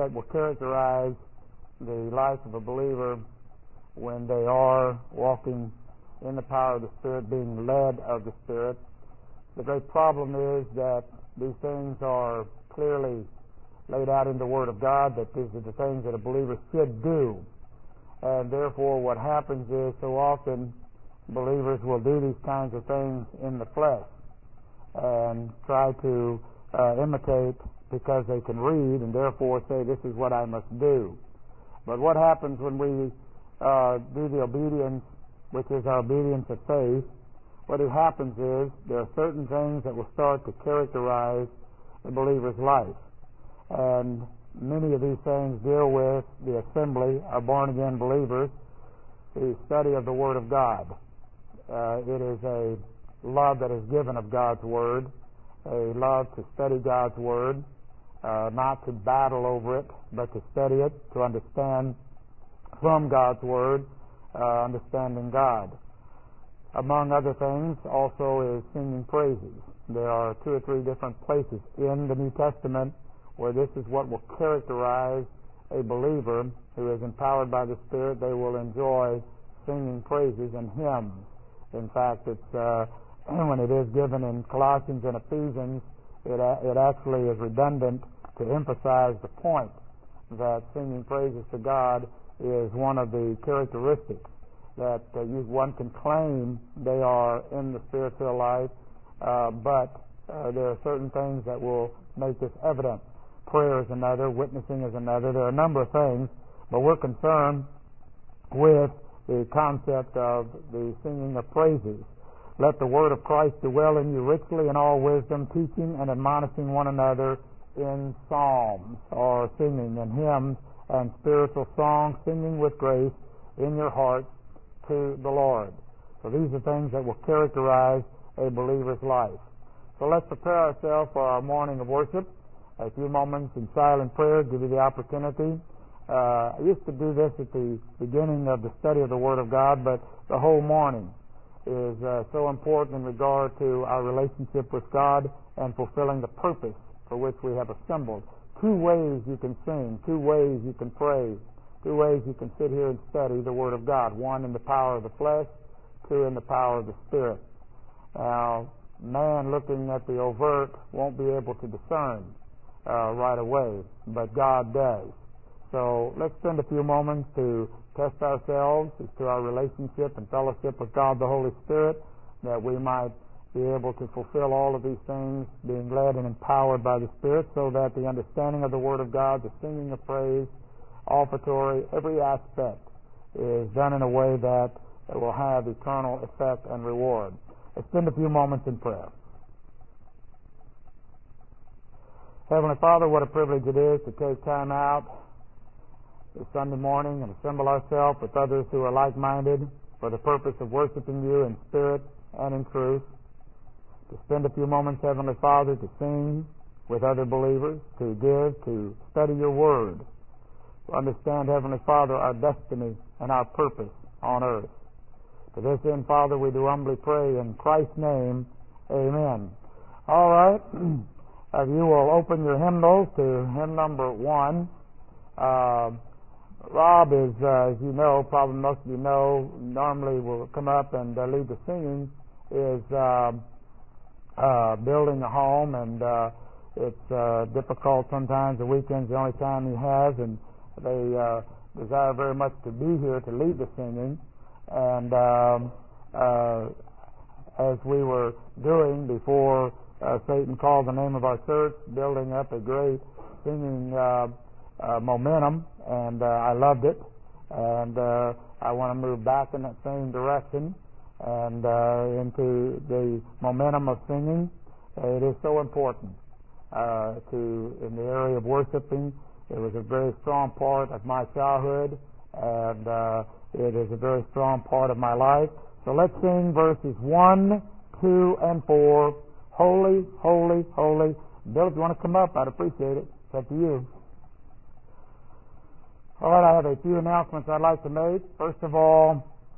that will characterize the life of a believer when they are walking in the power of the Spirit, being led of the Spirit. The great problem is that these things are clearly laid out in the Word of God, that these are the things that a believer should do. And therefore what happens is so often believers will do these kinds of things in the flesh and try to imitate because they can read and therefore say, this is what I must do. But what happens when we do the obedience, which is our obedience of faith? What happens is there are certain things that will start to characterize the believer's life. And many of these things deal with the assembly of born-again believers, the study of the Word of God. It is a love that is given of God's Word, a love to study God's Word, not to battle over it, but to study it, to understand from God's Word, understanding God. Among other things, also is singing praises. There are 2 or 3 different places in the New Testament where this is what will characterize a believer who is empowered by the Spirit. They will enjoy singing praises and hymns. In fact, it's when it is given in Colossians and Ephesians, it actually is redundant to emphasize the point that singing praises to God is one of the characteristics that one can claim they are in the spiritual life, but there are certain things that will make this evident. Prayer is another, witnessing is another. There are a number of things, but we're concerned with the concept of the singing of praises. Let the word of Christ dwell in you richly in all wisdom, teaching and admonishing one another in psalms, or singing and hymns and spiritual songs, singing with grace in your hearts to the Lord. So these are things that will characterize a believer's life. So let's prepare ourselves for our morning of worship. A few moments in silent prayer, give you the opportunity. I used to do this at the beginning of the study of the Word of God, but the whole morning is so important in regard to our relationship with God and fulfilling the purpose for which we have assembled. 2 ways you can sing, 2 ways you can pray, 2 ways you can sit here and study the Word of God. 1 in the power of the flesh, 2 in the power of the Spirit. Now, man looking at the overt won't be able to discern right away, but God does. So let's spend a few moments to test ourselves as to our relationship and fellowship with God the Holy Spirit, that we might be able to fulfill all of these things, being led and empowered by the Spirit, so that the understanding of the Word of God, the singing of praise, offertory, every aspect is done in a way that it will have eternal effect and reward. Let's spend a few moments in prayer. Heavenly Father, what a privilege it is to take time out this Sunday morning and assemble ourselves with others who are like-minded for the purpose of worshiping you in spirit and in truth. To spend a few moments, Heavenly Father, to sing with other believers, to give, to study your Word, to understand, Heavenly Father, our destiny and our purpose on earth. To this end, Father, we do humbly pray in Christ's name, amen. All right. If you will open your hymnals to hymn number 1. Rob is, as you know, probably most of you know, normally will come up and lead the singing, is building a home, and it's difficult sometimes. The weekend's the only time he has, and they desire very much to be here to lead the singing. And as we were doing before Satan called the name of our church, building up a great singing momentum, and I loved it, and I want to move back in that same direction and into the momentum of singing. It is so important in the area of worshiping. It was a very strong part of my childhood, and it is a very strong part of my life. So let's sing verses 1, 2, and 4. Holy, holy, holy. Bill, if you want to come up, I'd appreciate it. It's up to you. All right, I have a few announcements I'd like to make. First of all,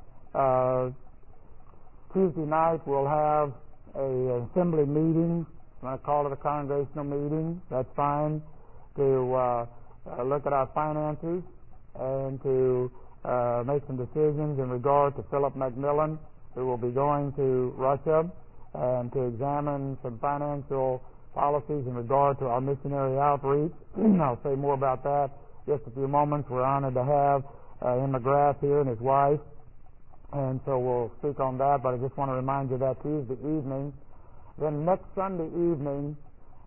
Tuesday night we'll have an assembly meeting. I'm going to call it a congregational meeting. That's fine. To look at our finances and to make some decisions in regard to Philip McMillan, who will be going to Russia, and to examine some financial policies in regard to our missionary outreach. I'll say more about that in just a few moments. We're honored to have Em McGrath here and his wife, and so we'll speak on that, but I just want to remind you that Tuesday evening. Then next Sunday evening,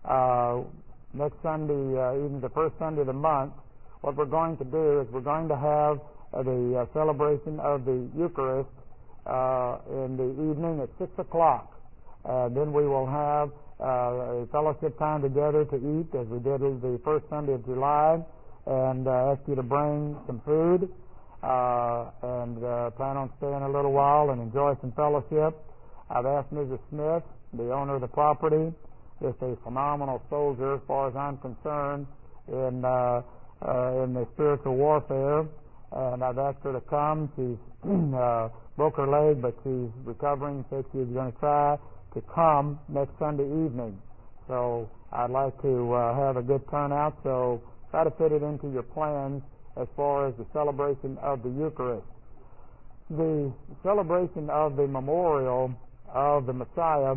the first Sunday of the month, what we're going to do is we're going to have the celebration of the Eucharist in the evening at 6 o'clock. Then we will have a fellowship time together to eat, as we did the first Sunday of July, and ask you to bring some food and plan on staying a little while and enjoy some fellowship. I've asked Mrs. Smith, the owner of the property, just a phenomenal soldier as far as I'm concerned in the spiritual warfare, and I've asked her to come. She's broke her leg, but she's recovering, so she's going to try to come next Sunday evening. So I'd like to have a good turnout, so try to fit it into your plans as far as the celebration of the Eucharist. The celebration of the memorial of the Messiah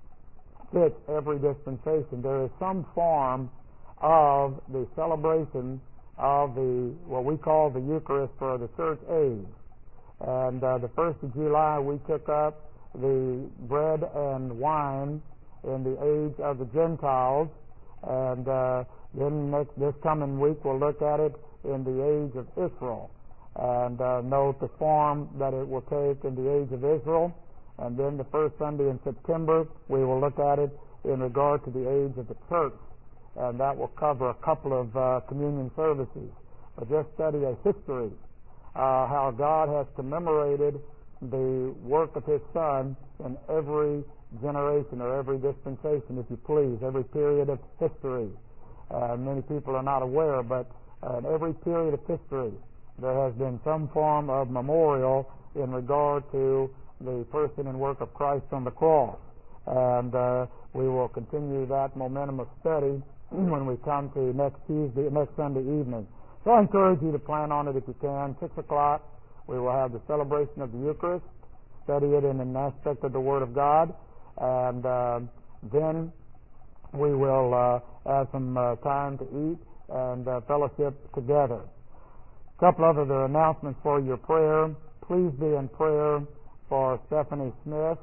fits every dispensation. There is some form of the celebration of what we call the Eucharist for the church age. And the 1st of July we took up the bread and wine in the age of the Gentiles, and then this coming week we'll look at it in the age of Israel, and note the form that it will take in the age of Israel. And then the first Sunday in September we will look at it in regard to the age of the church, and that will cover a couple of communion services. But just study a history, how God has commemorated the work of His Son in every generation or every dispensation, if you please, every period of history. Many people are not aware, but in every period of history there has been some form of memorial in regard to the person and work of Christ on the cross. And we will continue that momentum of study when we come to next Sunday evening. So I encourage you to plan on it if you can. 6 o'clock, we will have the celebration of the Eucharist, study it in an aspect of the Word of God, and then we will have some time to eat and fellowship together. A couple of other announcements for your prayer. Please be in prayer for Stephanie Smith.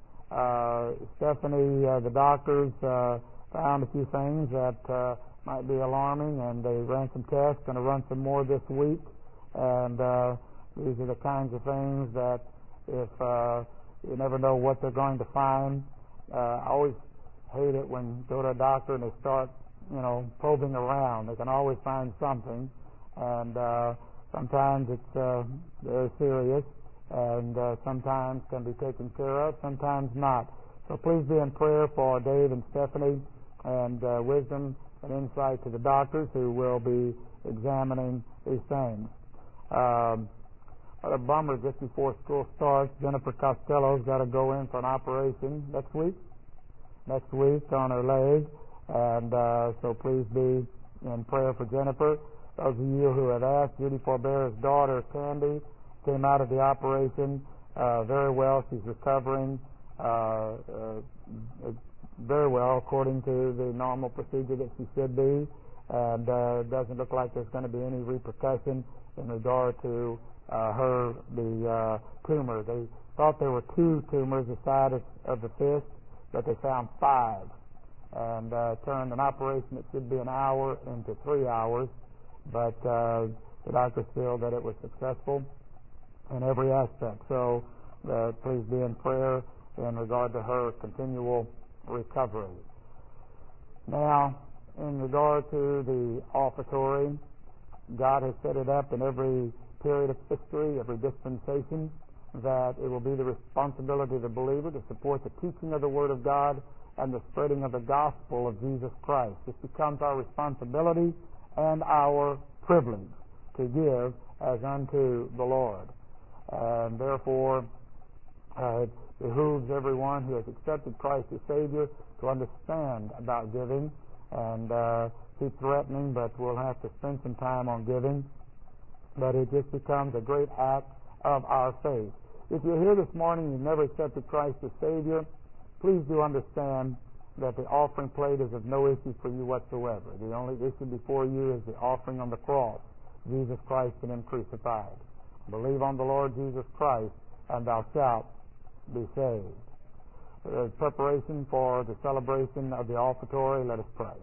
Stephanie, the doctors found a few things that might be alarming, and they ran some tests, going to run some more this week, and these are the kinds of things that if you never know what they're going to find. I always hate it when you go to a doctor and they start probing around. They can always find something, and sometimes it's very serious, and sometimes can be taken care of, sometimes not. So please be in prayer for Dave and Stephanie, and wisdom and insight to the doctors who will be examining these things. What a bummer, just before school starts, Jennifer Costello's got to go in for an operation next week on her leg, and so please be in prayer for Jennifer. Those of you who have asked, Judy Forbear's daughter, Candy, came out of the operation very well. She's recovering very well according to the normal procedure that she should be, and it doesn't look like there's going to be any repercussion in regard to the tumor. They thought there were 2 tumors the size of the fist, but they found 5, and turned an operation that should be an hour into 3 hours, but the doctors feel that it was successful in every aspect. So please be in prayer in regard to her continual recovery. Now, in regard to the offertory, God has set it up in every period of history, every dispensation, that it will be the responsibility of the believer to support the teaching of the Word of God and the spreading of the gospel of Jesus Christ. This becomes our responsibility and our privilege to give as unto the Lord. And therefore, it behooves everyone who has accepted Christ as Savior to understand about giving, and keep threatening, but we'll have to spend some time on giving. But it just becomes a great act of our faith. If you're here this morning and you've never accepted Christ as Savior, please do understand that the offering plate is of no issue for you whatsoever. The only issue before you is the offering on the cross, Jesus Christ and Him crucified. Believe on the Lord Jesus Christ, and thou shalt be saved. Preparation for the celebration of the offertory, let us pray.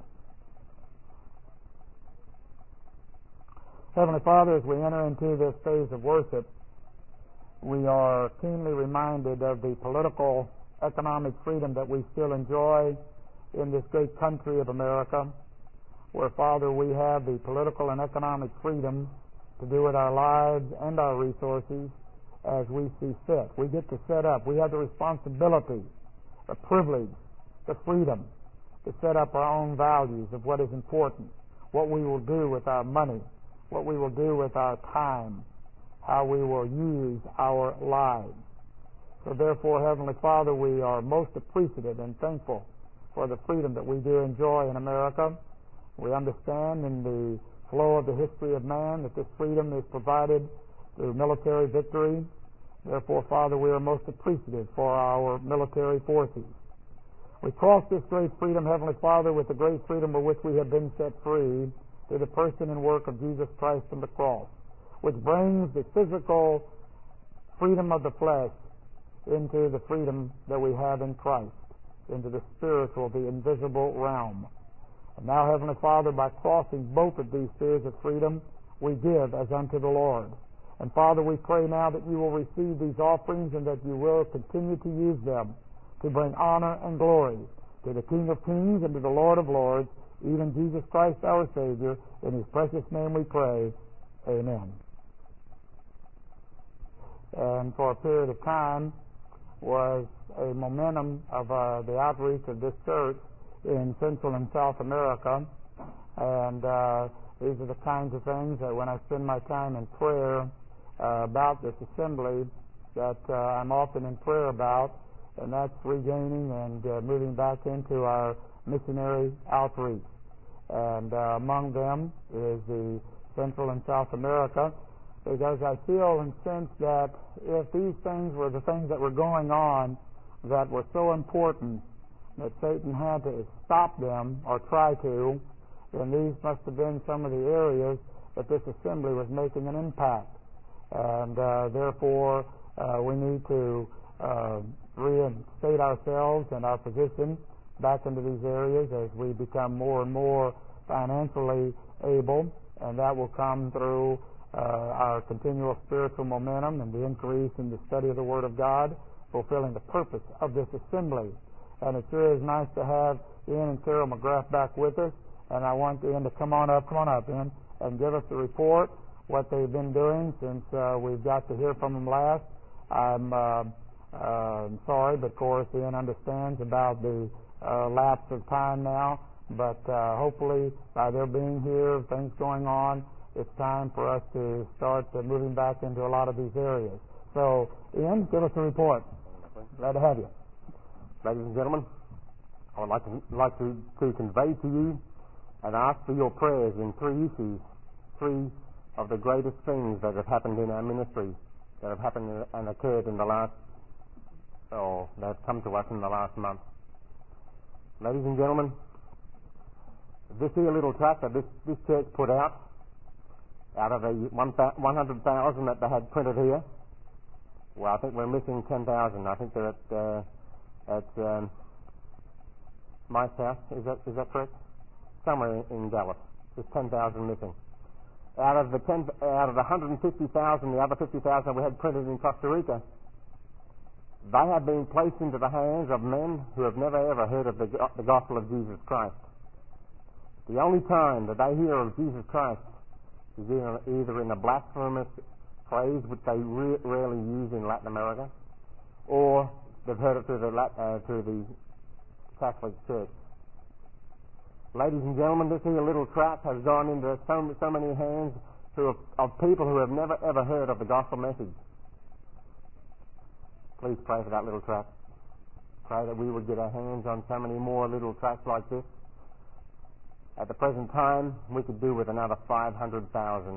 Heavenly Father, as we enter into this phase of worship, we are keenly reminded of the political, economic freedom that we still enjoy in this great country of America, where, Father, we have the political and economic freedom to do with our lives and our resources as we see fit. We get to set up. We have the responsibility, the privilege, the freedom to set up our own values of what is important, what we will do with our money, what we will do with our time, how we will use our lives. So therefore, Heavenly Father, we are most appreciative and thankful for the freedom that we do enjoy in America. We understand in the flow of the history of man that this freedom is provided through military victory. Therefore, Father, we are most appreciative for our military forces. We cross this great freedom, Heavenly Father, with the great freedom with which we have been set free through the person and work of Jesus Christ on the cross, which brings the physical freedom of the flesh into the freedom that we have in Christ, into the spiritual, the invisible realm. And now, Heavenly Father, by crossing both of these spheres of freedom, we give as unto the Lord. And Father, we pray now that you will receive these offerings and that you will continue to use them to bring honor and glory to the King of Kings and to the Lord of Lords, even Jesus Christ our Savior. In His precious name we pray. Amen. And for a period of time was a momentum of the outreach of this church in Central and South America. And these are the kinds of things that when I spend my time in prayer about this assembly that I'm often in prayer about, and that's regaining and moving back into our missionary outreach. And among them is the Central and South America, because I feel and sense that if these things were the things that were going on that were so important that Satan had to stop them or try to, then these must have been some of the areas that this assembly was making an impact. And therefore, we need to reinstate ourselves and our position back into these areas as we become more and more financially able, and that will come through our continual spiritual momentum and the increase in the study of the Word of God, fulfilling the purpose of this assembly. And it sure is nice to have Ian and Carol McGrath back with us, and I want Ian to come on up, Ian, and give us a report what they've been doing since we've got to hear from them last. I'm sorry, but of course Ian understands about the lapse of time now, but hopefully by their being here, things going on, it's time for us to start moving back into a lot of these areas. So, Ian, give us a report. Glad to have you. Ladies and gentlemen, I would like to convey to you and ask for your prayers in three issues, three of the greatest things that have happened in our ministry, that have happened and occurred in the last, that have come to us in the last month. Ladies and gentlemen, this here little tract that this church put out of the 100,000 that they had printed here, well, I think we're missing 10,000. I think they're at Mike's house. Is that correct? Somewhere in Dallas. There's 10,000 missing. Out of the 150,000, the other 50,000 we had printed in Costa Rica, they have been placed into the hands of men who have never ever heard of the gospel of Jesus Christ. The only time that they hear of Jesus Christ is either in a blasphemous phrase, which they rarely use in Latin America, or they've heard it through the Catholic Church. Ladies and gentlemen, this here little tract has gone into so many hands of people who have never ever heard of the gospel message. Please pray for that little tract. Pray that we would get our hands on so many more little tracts like this. At the present time, we could do with another 500,000.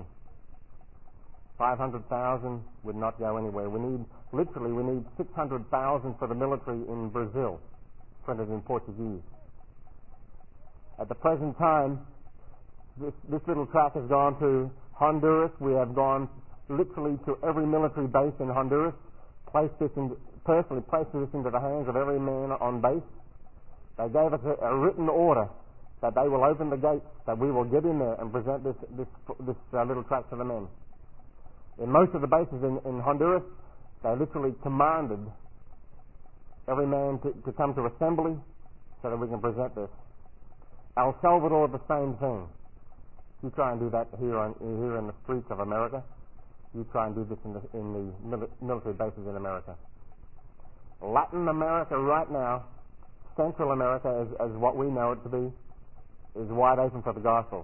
500,000 would not go anywhere. We need 600,000 for the military in Brazil, printed in Portuguese. At the present time, this little tract has gone to Honduras. We have gone literally to every military base in Honduras, personally placed this into the hands of every man on base. They gave us a written order that they will open the gates, that we will get in there and present this little tract to the men. In most of the bases in Honduras, they literally commanded every man to come to assembly so that we can present this. El Salvador, the same thing. You try and do that here in the streets of America. You try and do this in the military bases in America. Latin America right now, Central America as what we know it to be, is wide open for the gospel.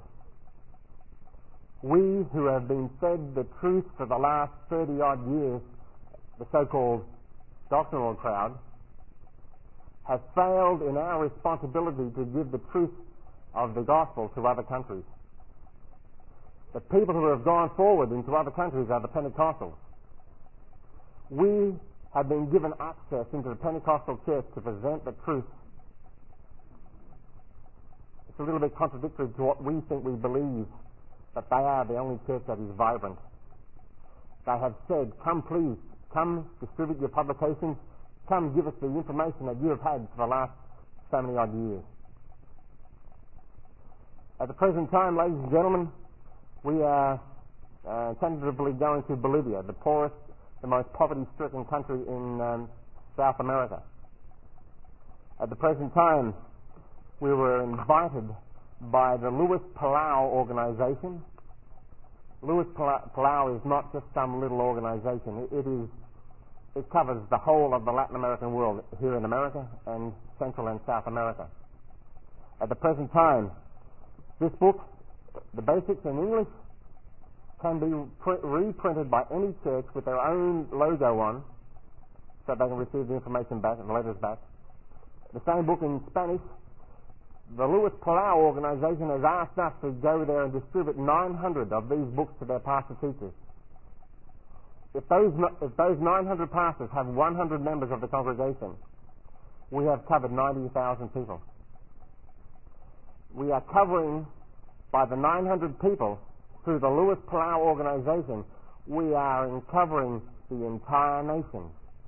We who have been fed the truth for the last 30-odd years, the so-called doctrinal crowd, have failed in our responsibility to give the truth of the gospel to other countries. The people who have gone forward into other countries are the Pentecostals. We have been given access into the Pentecostal church to present the truth. It's a little bit contradictory to what we think we believe, but they are the only church that is vibrant. They have said, come please, come distribute your publications, come give us the information that you have had for the last so many odd years. At the present time, ladies and gentlemen, we are tentatively going to Bolivia, the poorest, the most poverty-stricken country in South America. At the present time, we were invited by the Luis Palau organization. Luis Palau is not just some little organization. It covers the whole of the Latin American world here in America and Central and South America. At the present time, this book, the basics in English, can be reprinted by any church with their own logo on so they can receive the information back and the letters back. The same book in Spanish. The Luis Palau organization has asked us to go there and distribute 900 of these books to their pastor teachers. If those 900 pastors have 100 members of the congregation, we have covered 90,000 people. We are covering, by the 900 people, through the Luis Palau organization, we are covering the entire nation.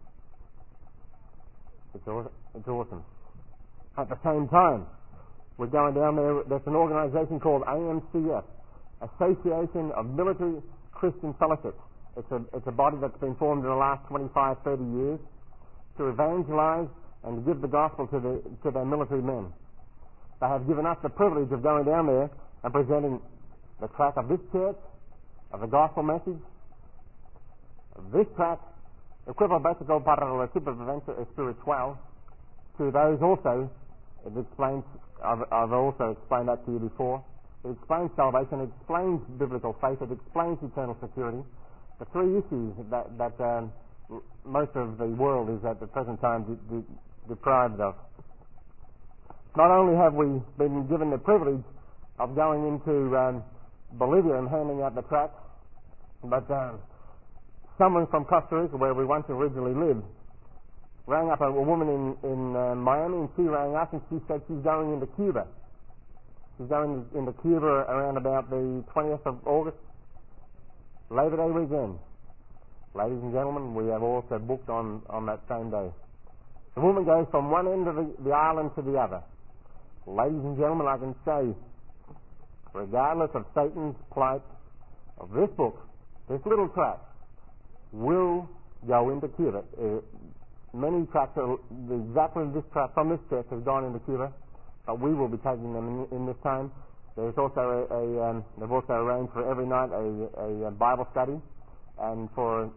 It's awesome. At the same time, we're going down there. There's an organization called AMCF, Association of Military Christian Fellowships. It's a body that's been formed in the last 25, 30 years to evangelize and to give the gospel to their military men. They have given us the privilege of going down there and presenting the tract of this church, of the gospel message, of this tract, Equipo Básico para la Supervivencia Espiritual, to those also. It explains, I've also explained that to you before. It explains salvation, it explains biblical faith, it explains eternal security. The three issues that most of the world is at the present time deprived of. Not only have we been given the privilege of going into Bolivia and handing out the tract, but someone from Costa Rica, where we once originally lived, rang up a woman in Miami, and she rang us and she said she's going into Cuba. She's going into Cuba around about the 20th of August, Labor Day weekend. Ladies and gentlemen, we have also booked on that same day. The woman goes from one end of the island to the other. Ladies and gentlemen, I can say, regardless of Satan's plight, of this book, this little tract, will go into Cuba. Many tracts, exactly this tract from this church has gone into Cuba, but we will be taking them in this time. There's also they've also arranged for every night a Bible study and for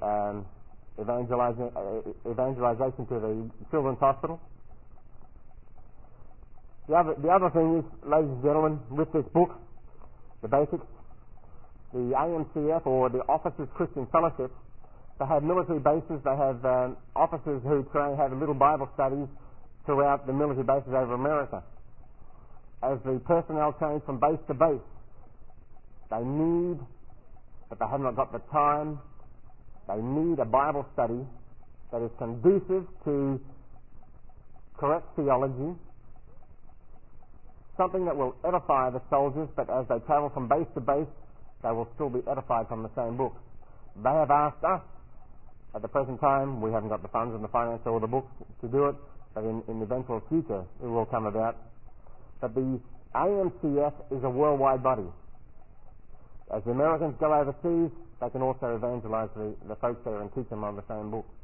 evangelization to the Children's Hospital. The other thing is, ladies and gentlemen, with this book, the basics, the AMCF, or the Officers Christian Fellowship, they have military bases. They have officers who have little Bible studies throughout the military bases over America. as the personnel change from base to base, they need, but they have not got the time, they need a Bible study that is conducive to correct theology, something that will edify the soldiers, but as they travel from base to base, they will still be edified from the same book. They have asked us, at the present time, we haven't got the funds and the finance or the books to do it, but in the eventual future it will come about. But the AMCF is a worldwide body. As the Americans go overseas, they can also evangelize the folks there and teach them on the same book.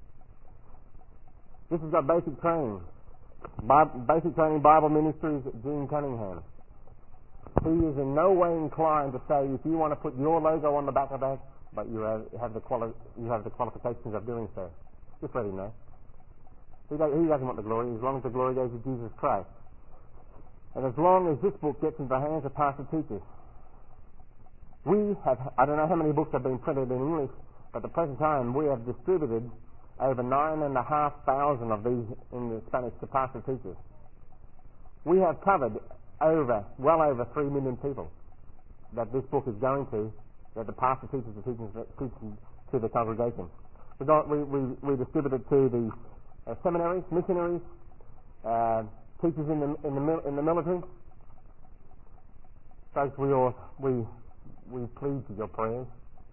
This has got basic training. Basic Training Bible Ministries, Gene Cunningham. He is in no way inclined to say, if you want to put your logo on the back of that, but you have the qualifications of doing so. Just let him know. He doesn't want the glory, as long as the glory goes to Jesus Christ. And as long as this book gets into the hands of pastor teachers, we have, I don't know how many books have been printed in English, but at the present time we have distributed over 9,500 of these in the Spanish to pastor teachers. We have covered well over 3 million people that this book is going to, that the pastor teachers are teaching to the congregation. We distribute it to the seminaries, missionaries, teachers in the military. Folks, we plead for your prayers.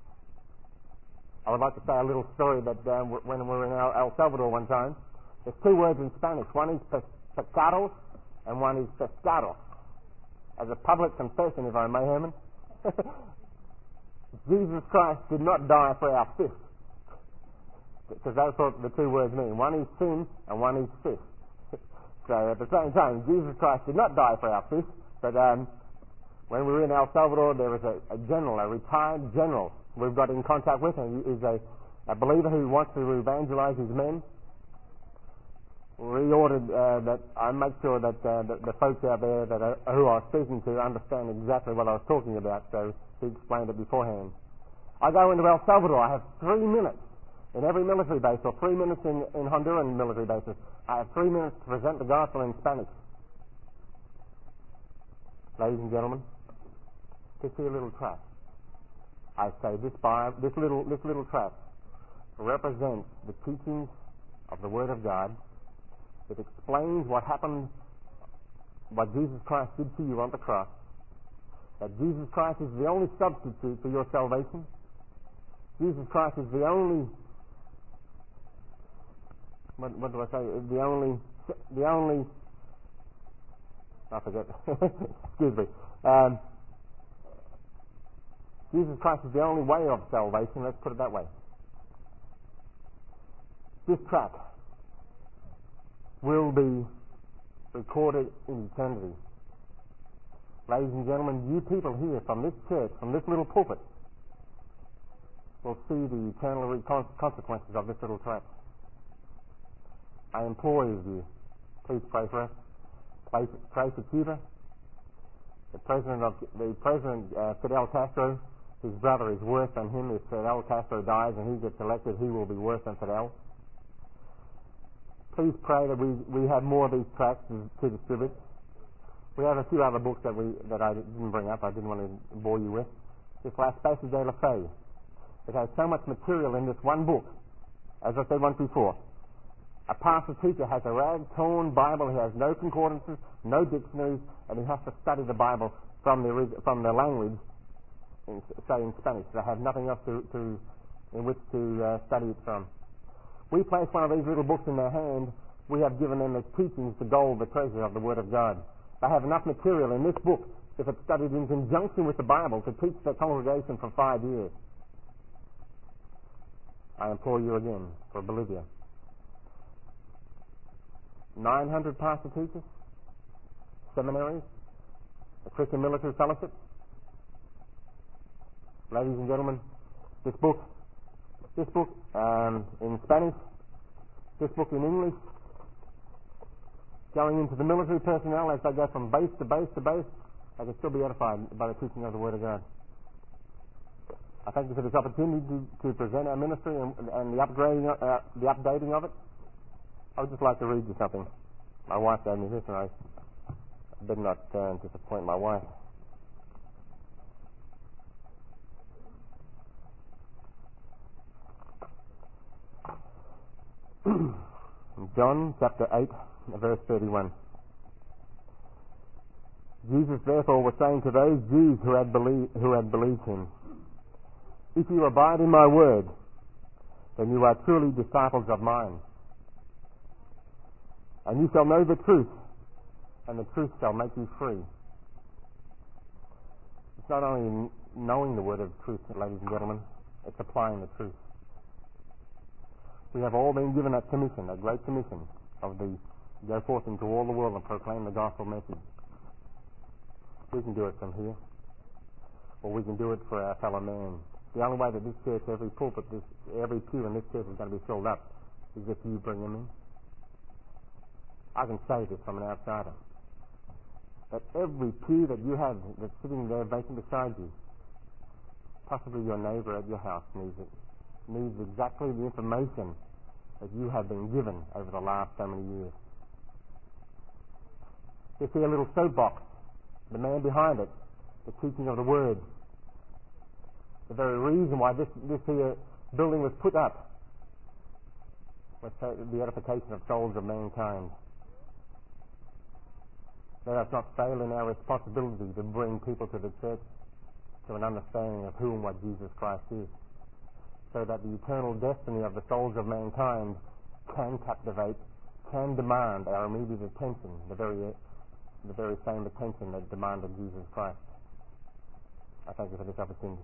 I would like to say a little story that when we were in El Salvador one time, there's 2 words in Spanish. One is pecados and one is pescados. As a public confession, if I may, Herman, Jesus Christ did not die for our fish. Because that's what the 2 words mean. One is sin and one is fish. So at the same time, Jesus Christ did not die for our fish, but when we were in El Salvador, there was a general, a retired general we've got in contact with, and he is a believer who wants to evangelize his men. We ordered that I make sure that the folks out there who I was speaking to understand exactly what I was talking about, so he explained it beforehand. I go into El Salvador, I have 3 minutes in every military base, or 3 minutes in Honduran military bases. I have 3 minutes to present the gospel in Spanish. Ladies and gentlemen, to see a little tract. I say this little tract represents the teachings of the Word of God. It explains what happened, what Jesus Christ did to you on the cross. That Jesus Christ is the only substitute for your salvation. Jesus Christ is the only, what do I say? The only. I forget. Excuse me. Jesus Christ is the only way of salvation, let's put it that way. This tract will be recorded in eternity. Ladies and gentlemen, you people here from this church, from this little pulpit, will see the eternal consequences of this little tract. I implore you, please pray for us. Pray for Cuba. The President Fidel Castro, his brother is worse than him. If Fidel Castro dies and he gets elected, he will be worse than Fidel. Please pray that we have more of these tracts to distribute. We have a few other books that I didn't bring up. I didn't want to bore you with. This Las Bases de la Fe. It has so much material in this one book. As I said once before, a pastor teacher has a rag-torn Bible. He has no concordances, no dictionaries, and he has to study the Bible from the language, say in Spanish. They have nothing else in which to study it from. We place one of these little books in their hand. We have given them as teachings the gold, the treasure of the Word of God. They have enough material in this book, if it's studied in conjunction with the Bible, to teach their congregation for 5 years. I implore you again for Bolivia. 900 pastor teachers, seminaries, a Christian military fellowship. Ladies and gentlemen, this book in Spanish, this book in English, going into the military personnel as they go from base to base to base, they can still be edified by the teaching of the Word of God. I thank you for this opportunity to present our ministry and the updating of it. I would just like to read you something. My wife gave me this, and better not disappoint my wife. John chapter 8, verse 31. Jesus therefore was saying to those Jews who had believed him, "If you abide in my word, then you are truly disciples of mine. And you shall know the truth, and the truth shall make you free." It's not only knowing the word of truth, ladies and gentlemen, it's applying the truth. We have all been given that commission, a great commission, of the go forth into all the world and proclaim the gospel message. We can do it from here, or we can do it for our fellow man. The only way that this church, every pulpit, every pew in this church is going to be filled up is if you bring them in. I can say this from an outsider, that every pew that you have that's sitting there vacant beside you, possibly your neighbor at your house needs exactly the information that you have been given over the last so many years. You see a little soapbox, the man behind it, the teaching of the Word. The very reason why this here building was put up was the edification of souls of mankind. Let us not fail in our responsibility to bring people to the church to an understanding of who and what Jesus Christ is, so that the eternal destiny of the souls of mankind can captivate, can demand our immediate attention, the very same attention that demanded Jesus Christ. I thank you for this opportunity.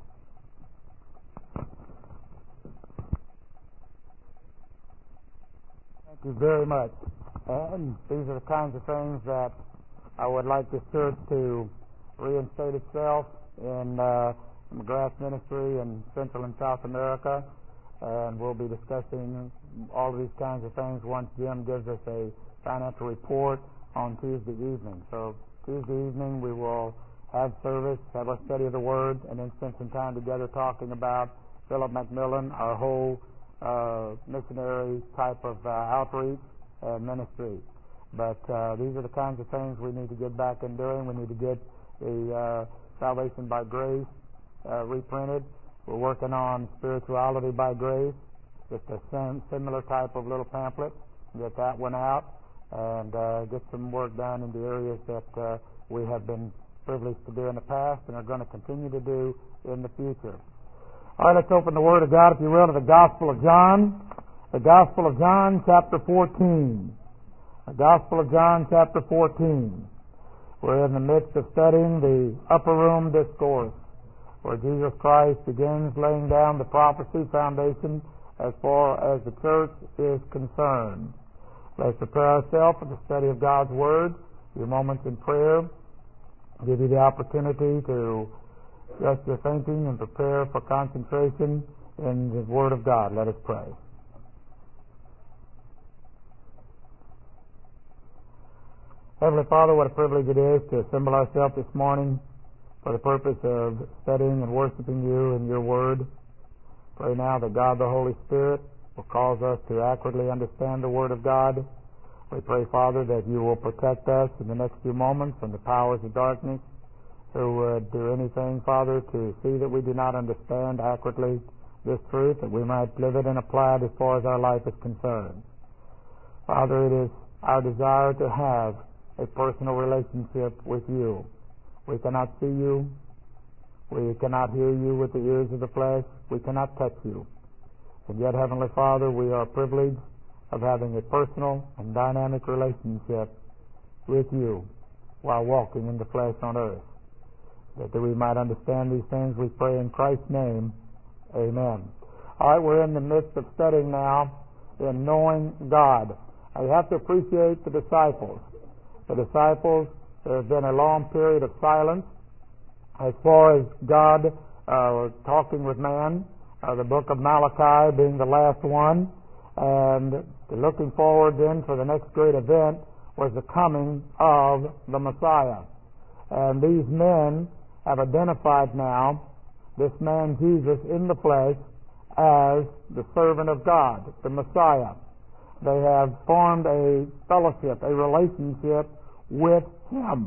Thank you very much. And these are the kinds of things that I would like this church to reinstate itself in McGrath Ministry in Central and South America, and we'll be discussing all of these kinds of things once Jim gives us a financial report on Tuesday evening. So Tuesday evening we will have service, have a study of the Word, and then spend some time together talking about Philip McMillan, our whole missionary type of outreach and ministry. But these are the kinds of things we need to get back in doing. We need to get the Salvation by Grace reprinted. We're working on Spirituality by Grace, just a similar type of little pamphlet. Get that one out and get some work done in the areas that we have been privileged to do in the past and are going to continue to do in the future. All right, let's open the Word of God, if you will, to the Gospel of John. The Gospel of John, chapter 14. The Gospel of John, chapter 14. We're in the midst of studying the Upper Room Discourse, where Jesus Christ begins laying down the prophecy foundation as far as the church is concerned. Let's prepare ourselves for the study of God's Word. A few moments in prayer. I'll give you the opportunity to adjust your thinking and prepare for concentration in the Word of God. Let us pray. Heavenly Father, what a privilege it is to assemble ourselves this morning for the purpose of studying and worshiping you and your Word. Pray now that God the Holy Spirit will cause us to accurately understand the Word of God. We pray, Father, that you will protect us in the next few moments from the powers of darkness who would do anything, Father, to see that we do not understand accurately this truth, that we might live it and apply it as far as our life is concerned. Father, it is our desire to have a personal relationship with you. We cannot see you. We cannot hear you with the ears of the flesh. We cannot touch you. And yet, Heavenly Father, we are privileged of having a personal and dynamic relationship with you while walking in the flesh on earth. That we might understand these things, we pray in Christ's name. Amen. All right, we're in the midst of studying now in knowing God. You have to appreciate the disciples. The disciples, there has been a long period of silence as far as God talking with man. The book of Malachi being the last one, and looking forward then for the next great event was the coming of the Messiah. And these men have identified now this man Jesus in the flesh as the servant of God, the Messiah. They have formed a fellowship, a relationship with Him.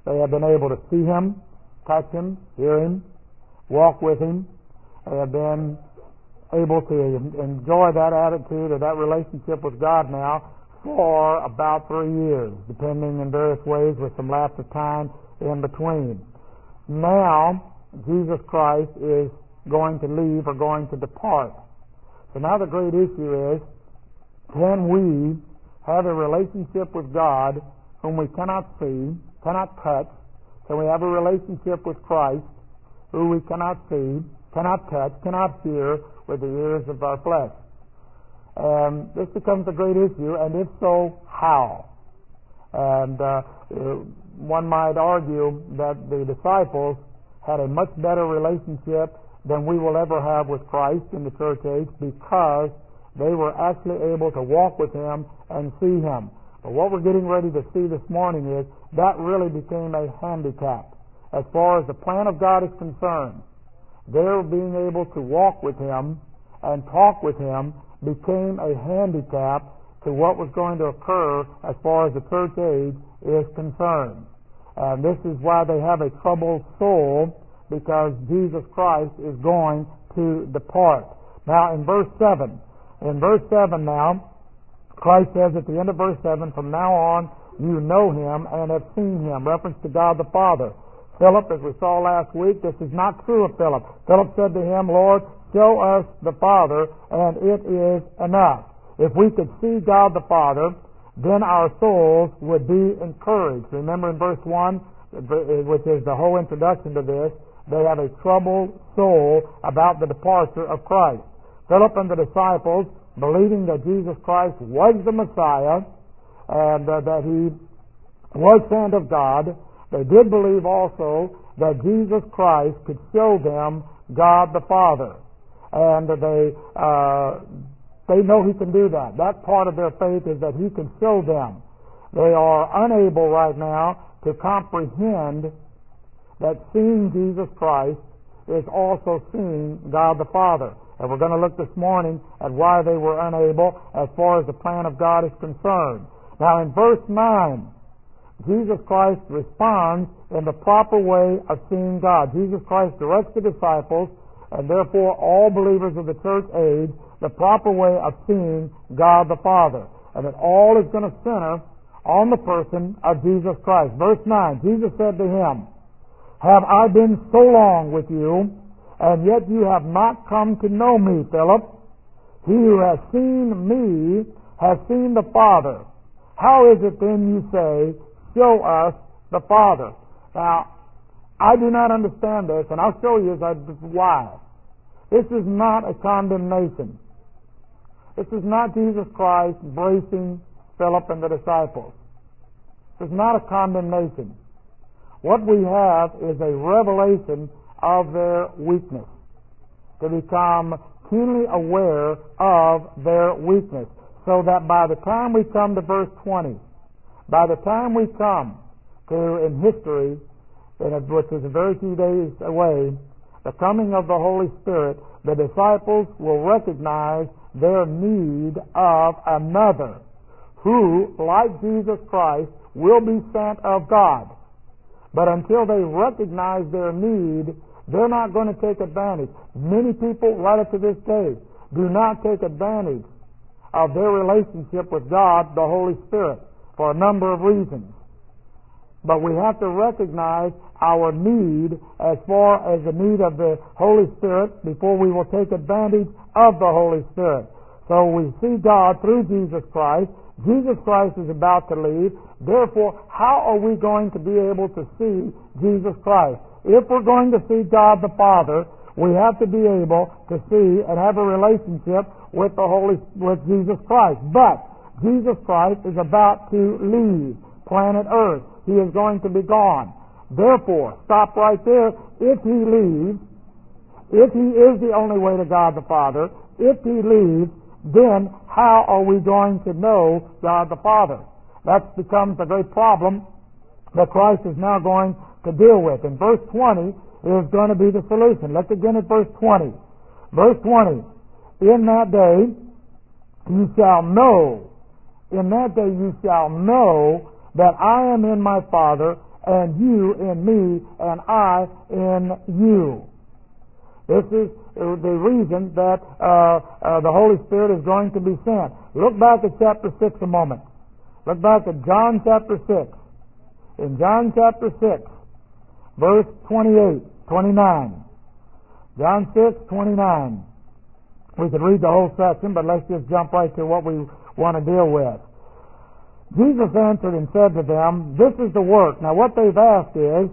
They have been able to see Him, touch Him, hear Him, walk with Him. They have been able to enjoy that attitude or that relationship with God now for about 3 years, depending in various ways with some lapse of time in between. Now, Jesus Christ is going to leave or going to depart. So now the great issue is, can we have a relationship with God whom we cannot see, cannot touch? Can we have a relationship with Christ who we cannot see, cannot touch, cannot hear with the ears of our flesh? And this becomes a great issue, and if so, how? And one might argue that the disciples had a much better relationship than we will ever have with Christ in the church age, because they were actually able to walk with Him and see Him. But what we're getting ready to see this morning is that really became a handicap as far as the plan of God is concerned. Their being able to walk with Him and talk with Him became a handicap to what was going to occur as far as the church age is concerned. And this is why they have a troubled soul, because Jesus Christ is going to depart. Now in verse 7 now, Christ says at the end of verse 7, from now on you know Him and have seen Him, reference to God the Father. Philip, as we saw last week, this is not true of Philip. Philip said to Him, Lord, show us the Father, and it is enough. If we could see God the Father, then our souls would be encouraged. Remember in verse 1, which is the whole introduction to this, they have a troubled soul about the departure of Christ. Philip and the disciples, believing that Jesus Christ was the Messiah and that He was sent of God, they did believe also that Jesus Christ could show them God the Father. And they know He can do that. That part of their faith is that He can show them. They are unable right now to comprehend that seeing Jesus Christ is also seeing God the Father. And we're going to look this morning at why they were unable as far as the plan of God is concerned. Now in verse 9, Jesus Christ responds in the proper way of seeing God. Jesus Christ directs the disciples, and therefore all believers of the church age, the proper way of seeing God the Father. And it all is going to center on the person of Jesus Christ. Verse 9, Jesus said to him, have I been so long with you, and yet you have not come to know me, Philip? He who has seen me has seen the Father. How is it then you say, show us the Father? Now, I do not understand this, and I'll show you why. This is not a condemnation. This is not Jesus Christ bracing Philip and the disciples. This is not a condemnation. What we have is a revelation of their weakness, to become keenly aware of their weakness, so that by the time we come to verse 20, by the time we come to, in history, which is a very few days away, the coming of the Holy Spirit, the disciples will recognize their need of another who, like Jesus Christ, will be sent of God. But until they recognize their need, they're not going to take advantage. Many people, right up to this day, do not take advantage of their relationship with God, the Holy Spirit, for a number of reasons. But we have to recognize our need as far as the need of the Holy Spirit before we will take advantage of the Holy Spirit. So we see God through Jesus Christ. Jesus Christ is about to leave. Therefore, how are we going to be able to see Jesus Christ? If we're going to see God the Father, we have to be able to see and have a relationship with Jesus Christ. But Jesus Christ is about to leave planet Earth. He is going to be gone. Therefore, stop right there. If He leaves, if He is the only way to God the Father, if He leaves, then how are we going to know God the Father? That becomes the great problem that Christ is now going to deal with. In verse 20 is going to be the solution. Let's again at verse 20. Verse 20, in that day you shall know that I am in my Father, and you in me, and I in you. This is the reason that the Holy Spirit is going to be sent. Look back at chapter 6 a moment. Look back at John chapter 6. In John chapter 6, verse 28, 29. John 6, 29. We could read the whole section, but let's just jump right to what we want to deal with. Jesus answered and said to them, this is the work. Now what they've asked is,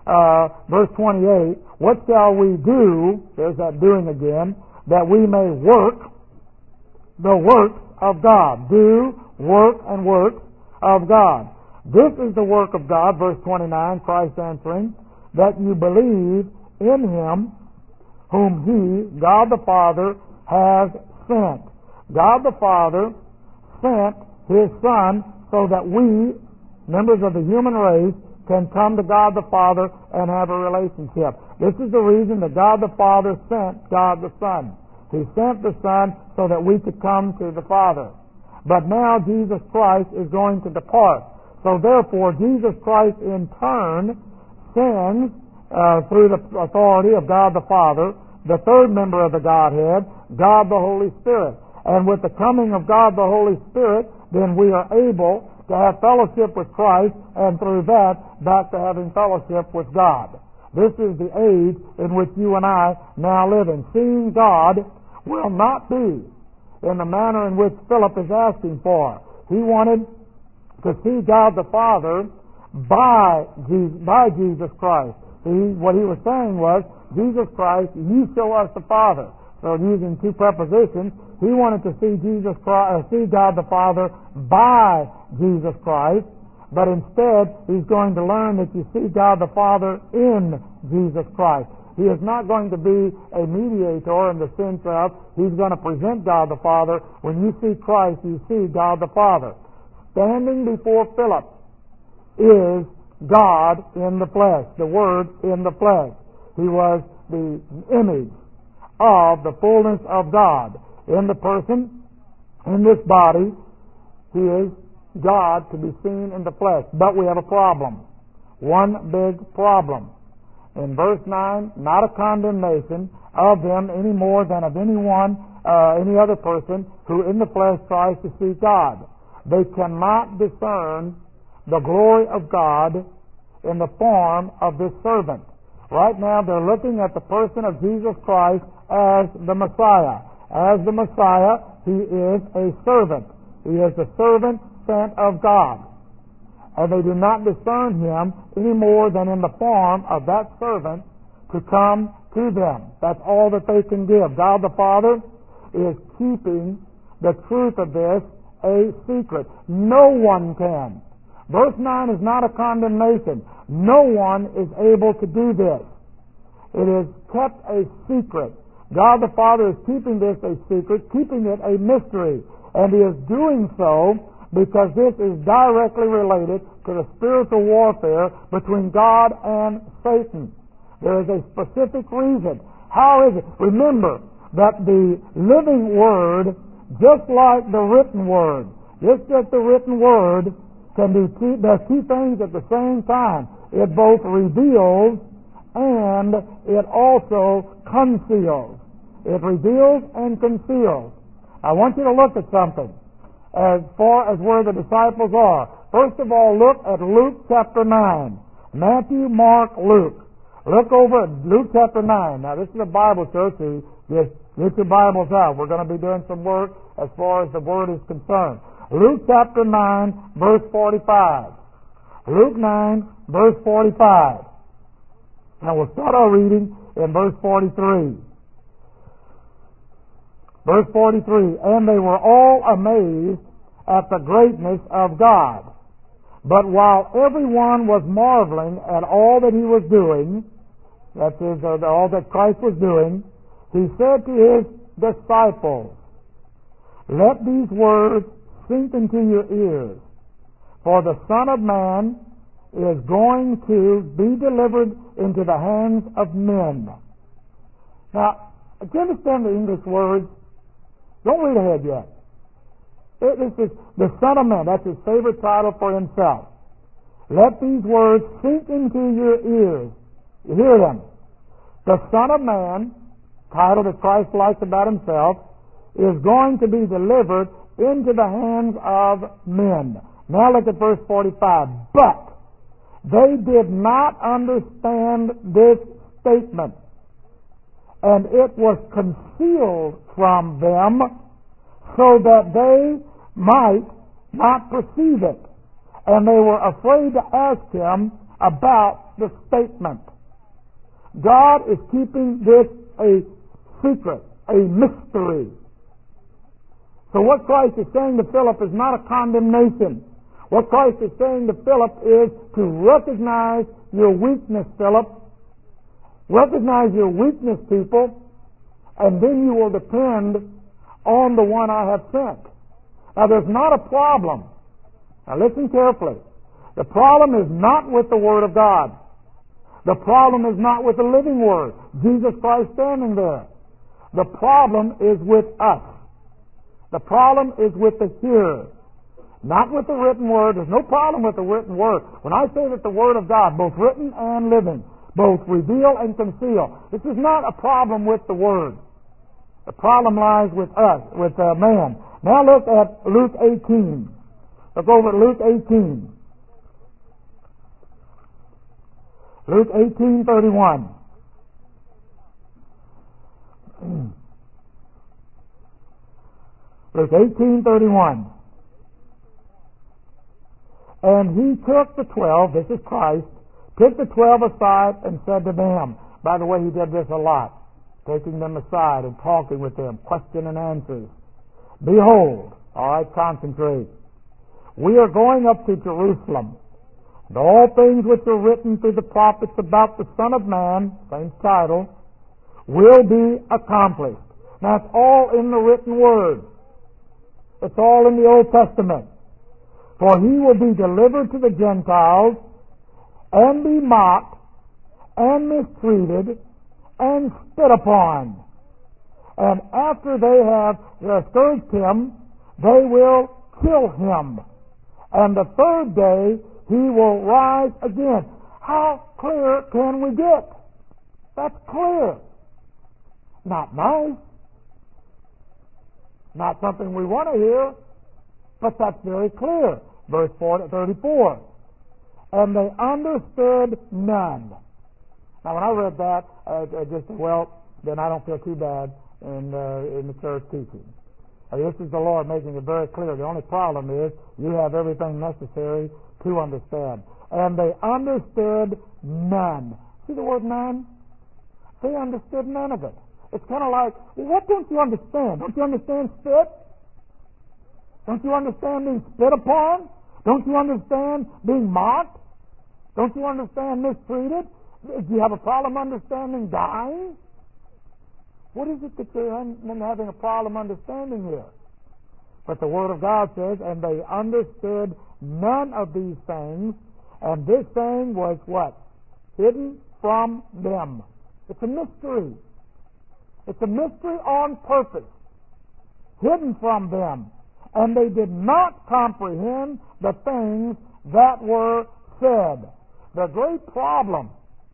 verse 28, what shall we do, there's that doing again, that we may work the works of God. Do, work, and works of God. This is the work of God, verse 29, Christ answering, that you believe in Him whom He, God the Father, has sent. God the Father sent His Son so that we, members of the human race, can come to God the Father and have a relationship. This is the reason that God the Father sent God the Son. He sent the Son so that we could come to the Father. But now Jesus Christ is going to depart. So therefore, Jesus Christ in turn sends, through the authority of God the Father, the third member of the Godhead, God the Holy Spirit. And with the coming of God the Holy Spirit, then we are able to have fellowship with Christ, and through that, back to having fellowship with God. This is the age in which you and I now live in. Seeing God will not be in the manner in which Philip is asking for. He wanted to see God the Father by Jesus Christ. What he was saying was, Jesus Christ, you show us the Father. So using two prepositions, he wanted to see Jesus Christ, see God the Father by Jesus Christ, but instead he's going to learn that you see God the Father in Jesus Christ. He is not going to be a mediator in the sense of he's going to present God the Father. When you see Christ, you see God the Father. Standing before Philip is God in the flesh, the Word in the flesh. He was the image of the fullness of God in the person, in this body. He is God to be seen in the flesh. But we have a problem. One big problem. In verse 9, not a condemnation of them any more than of anyone, any other person who in the flesh tries to see God. They cannot discern the glory of God in the form of this servant. Right now they're looking at the person of Jesus Christ as the Messiah. As the Messiah, He is a servant. He is the servant sent of God. And they do not discern Him any more than in the form of that servant to come to them. That's all that they can give. God the Father is keeping the truth of this a secret. No one can. Verse 9 is not a condemnation. No one is able to do this. It is kept a secret. God the Father is keeping this a secret, keeping it a mystery. And He is doing so because this is directly related to the spiritual warfare between God and Satan. There is a specific reason. How is it? Remember that the living Word, just like the written Word, just as the written Word does two things at the same time. It both reveals and it also conceals. It reveals and conceals. I want you to look at something as far as where the disciples are. First of all, look at Luke chapter 9. Matthew, Mark, Luke. Look over at Luke chapter 9. Now, this is a Bible church, so just get your Bibles out. We're going to be doing some work as far as the Word is concerned. Luke chapter 9, verse 45. Luke 9, verse 45. Now we'll start our reading in verse 43. Verse 43, and they were all amazed at the greatness of God. But while everyone was marveling at all that He was doing, that is, all that Christ was doing, He said to His disciples, let these words sink into your ears, for the Son of Man is going to be delivered into the hands of men. Now, do you understand the English words? Don't read ahead yet. This is the Son of Man. That's His favorite title for Himself. Let these words sink into your ears. You hear them. The Son of Man, title that Christ likes about himself, is going to be delivered into the hands of men. Now look at verse 45. But they did not understand this statement, and it was concealed from them so that they might not perceive it. And they were afraid to ask him about the statement. God is keeping this a secret, a mystery. So what Christ is saying to Philip is not a condemnation. What Christ is saying to Philip is to recognize your weakness, Philip. Recognize your weakness, people, and then you will depend on the one I have sent. Now, there's not a problem. Now, listen carefully. The problem is not with the Word of God. The problem is not with the living Word, Jesus Christ standing there. The problem is with us. The problem is with the hearer, not with the written Word. There's no problem with the written Word. When I say that the Word of God, both written and living, both reveal and conceal, this is not a problem with the Word. The problem lies with us, with man. Now look at Luke 18. Look over at Luke 18. Luke 18:31. Luke 18:31. And he took the 12, this is Christ, took the 12 aside and said to them, by the way, he did this a lot, taking them aside and talking with them, question and answers. Behold, all right, concentrate. We are going up to Jerusalem, and all things which are written through the prophets about the Son of Man, same title, will be accomplished. Now it's all in the written Word. It's all in the Old Testament. For he will be delivered to the Gentiles, and be mocked, and mistreated, and spit upon. And after they have scourged him, they will kill him. And the third day he will rise again. How clear can we get? That's clear. Not nice. Not something we want to hear, but that's very clear. Verse 34. And they understood none. Now when I read that, I just said, well, then I don't feel too bad in the church teaching. This is the Lord making it very clear. The only problem is you have everything necessary to understand. And they understood none. See the word none? They understood none of it. It's kind of like, well, what don't you understand? Don't you understand spit? Don't you understand being spit upon? Don't you understand being mocked? Don't you understand mistreated? Do you have a problem understanding dying? What is it that you're having a problem understanding here? But the Word of God says, and they understood none of these things, and this thing was what? Hidden from them. It's a mystery. It's a mystery on purpose. Hidden from them. And they did not comprehend the things that were said. The great problem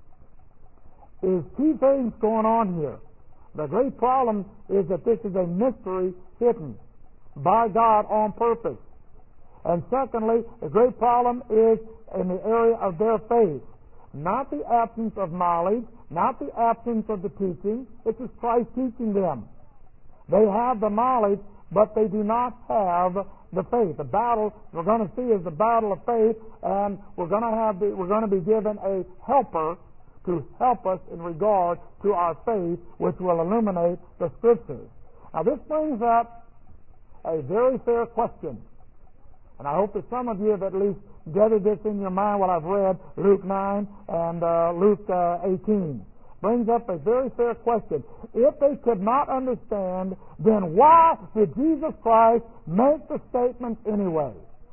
is two things going on here. The great problem is that this is a mystery hidden by God on purpose. And secondly, the great problem is in the area of their faith. Not the absence of knowledge, not the absence of the teaching. This is Christ teaching them. They have the knowledge, but they do not have the faith. The battle we're going to see is the battle of faith, and we're going to be given a helper to help us in regard to our faith, which will illuminate the Scriptures. Now this brings up a very fair question, and I hope that some of you have at least gathered this in your mind while I've read Luke 9 and Luke 18. Brings up a very fair question. If they could not understand, then why did Jesus Christ make the statements anyway?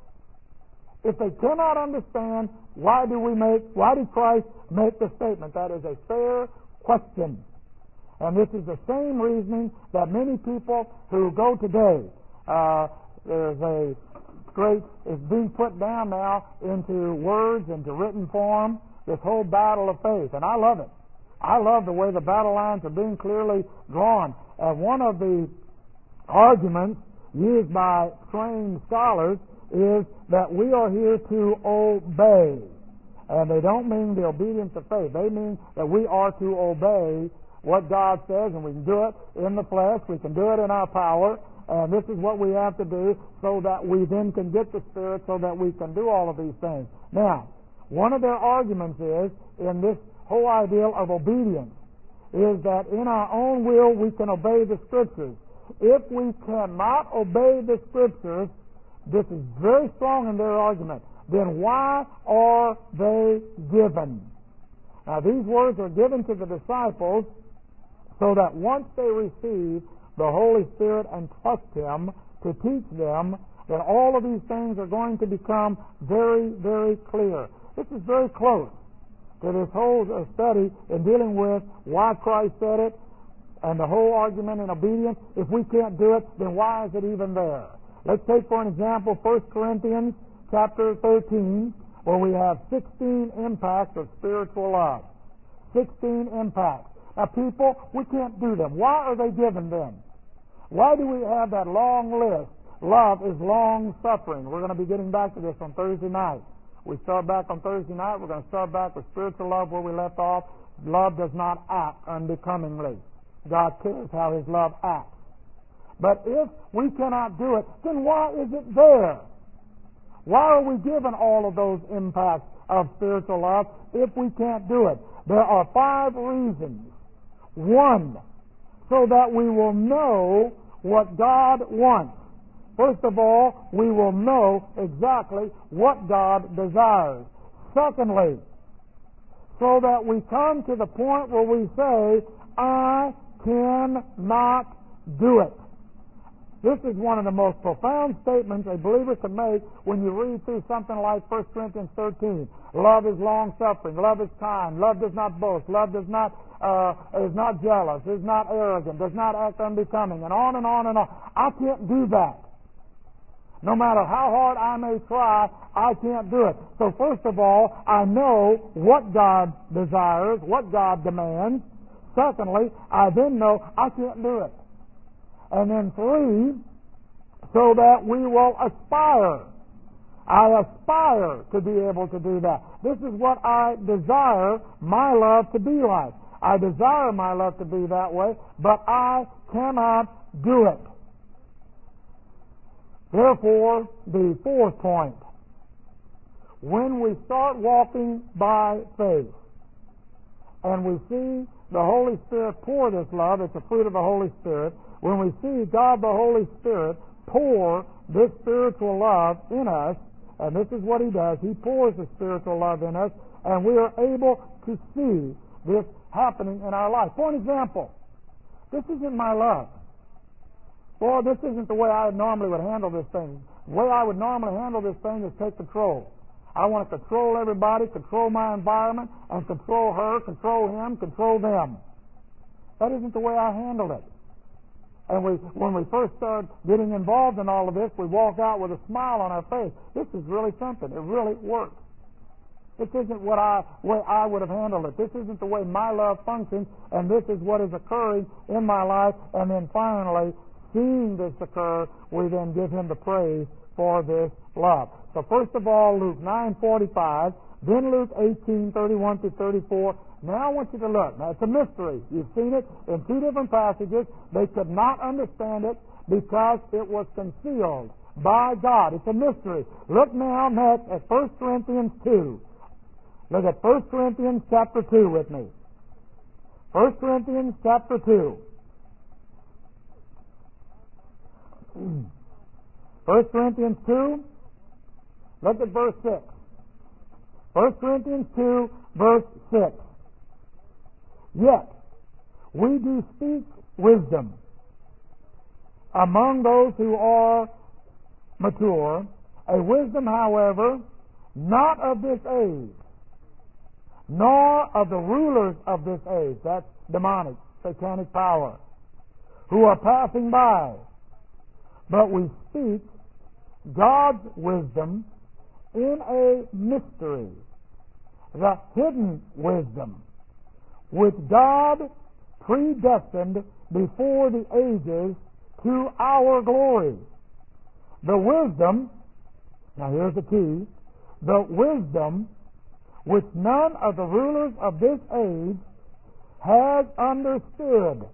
If they cannot understand, why did Christ make the statement? That is a fair question. And this is the same reasoning that many people who go today. There's a it's being put down now into words, into written form, this whole battle of faith. And I love it. I love the way the battle lines are being clearly drawn. And one of the arguments used by trained scholars is that we are here to obey. And they don't mean the obedience of faith. They mean that we are to obey what God says, and we can do it in the flesh, we can do it in our power, and this is what we have to do so that we then can get the Spirit, so that we can do all of these things. Now, one of their arguments is, in this whole ideal of obedience, is that in our own will we can obey the Scriptures. If we cannot obey the Scriptures, this is very strong in their argument, then why are they given? Now, these words are given to the disciples so that once they receive the Holy Spirit and trust Him to teach them, that all of these things are going to become very, very clear. This is very close to this whole study in dealing with why Christ said it and the whole argument in obedience. If we can't do it, then why is it even there? Let's take, for an example, 1 Corinthians chapter 13, where we have 16 impacts of spiritual love. 16 impacts. Now, people, we can't do them. Why are they given then? Why do we have that long list? Love is long-suffering. We're going to be getting back to this on Thursday night. We start back on Thursday night. We're going to start back with spiritual love where we left off. Love does not act unbecomingly. God cares how His love acts. But if we cannot do it, then why is it there? Why are we given all of those impacts of spiritual love if we can't do it? There are 5 reasons. 1, so that we will know what God wants. First of all, we will know exactly what God desires. Secondly, so that we come to the point where we say, I cannot do it. This is one of the most profound statements a believer can make when you read through something like 1 Corinthians 13. Love is long-suffering. Love is kind. Love does not boast. Love is not jealous, is not arrogant, does not act unbecoming, and on and on and on. I can't do that. No matter how hard I may try, I can't do it. So first of all, I know what God desires, what God demands. Secondly, I then know I can't do it. And then 3, so that we will aspire. I aspire to be able to do that. This is what I desire my love to be like. I desire my love to be that way, but I cannot do it. Therefore, the 4th point, when we start walking by faith and we see the Holy Spirit pour this love, it's a fruit of the Holy Spirit. When we see God the Holy Spirit pour this spiritual love in us, and this is what He does, He pours the spiritual love in us, and we are able to see this happening in our life. For an example, this isn't my love. Well, this isn't the way I normally would handle this thing. The way I would normally handle this thing is take control. I want to control everybody, control my environment, and control her, control him, control them. That isn't the way I handle it. And when we first start getting involved in all of this, we walk out with a smile on our face. This is really something. It really works. This isn't way I would have handled it. This isn't the way my love functions, and this is what is occurring in my life. And then finally, seeing this occur, we then give Him the praise for this love. So first of all, Luke 9:45, then Luke 18:31-34. Now I want you to look. Now it's a mystery. You've seen it in 2 different passages. They could not understand it because it was concealed by God. It's a mystery. Look now next at 1 Corinthians 2. Look at 1 Corinthians chapter 2 with me. 1 Corinthians chapter 2. 1 Corinthians 2, look at verse 6. 1 Corinthians 2, verse 6. Yet we do speak wisdom among those who are mature, a wisdom, however, not of this age, nor of the rulers of this age, that's demonic, satanic power, who are passing by. But we speak God's wisdom in a mystery, the hidden wisdom, which God predestined before the ages to our glory. The wisdom, now here's the key, the wisdom which none of the rulers of this age has understood.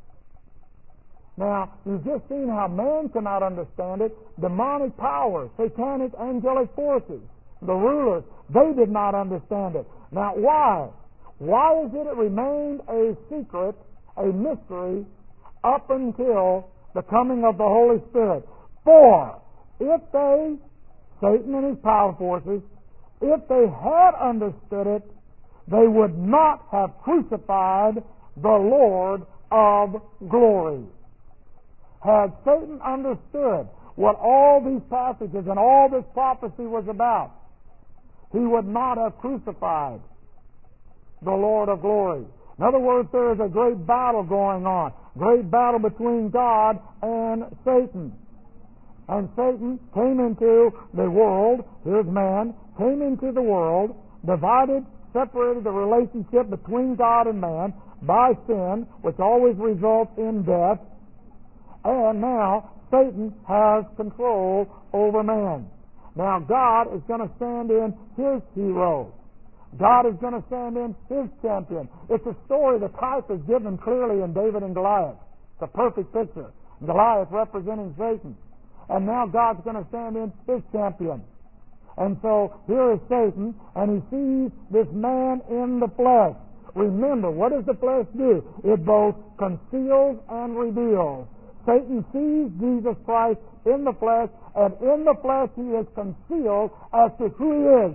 Now, you've just seen how man cannot understand it. Demonic powers, satanic, angelic forces, the rulers, they did not understand it. Now, why? Why is it remained a secret, a mystery, up until the coming of the Holy Spirit? For if they, Satan and his power forces, if they had understood it, they would not have crucified the Lord of glory. Had Satan understood what all these passages and all this prophecy was about, he would not have crucified the Lord of glory. In other words, there is a great battle going on. Great battle between God and Satan. And Satan came into the world, here's man, came into the world, divided, separated the relationship between God and man by sin, which always results in death. And now Satan has control over man. Now God is going to stand in his hero. God is going to stand in his champion. It's a story, the type is given clearly in David and Goliath. It's a perfect picture. Goliath representing Satan. And now God's going to stand in his champion. And so here is Satan, and he sees this man in the flesh. Remember, what does the flesh do? It both conceals and reveals. Satan sees Jesus Christ in the flesh, and in the flesh he is concealed as to who he is.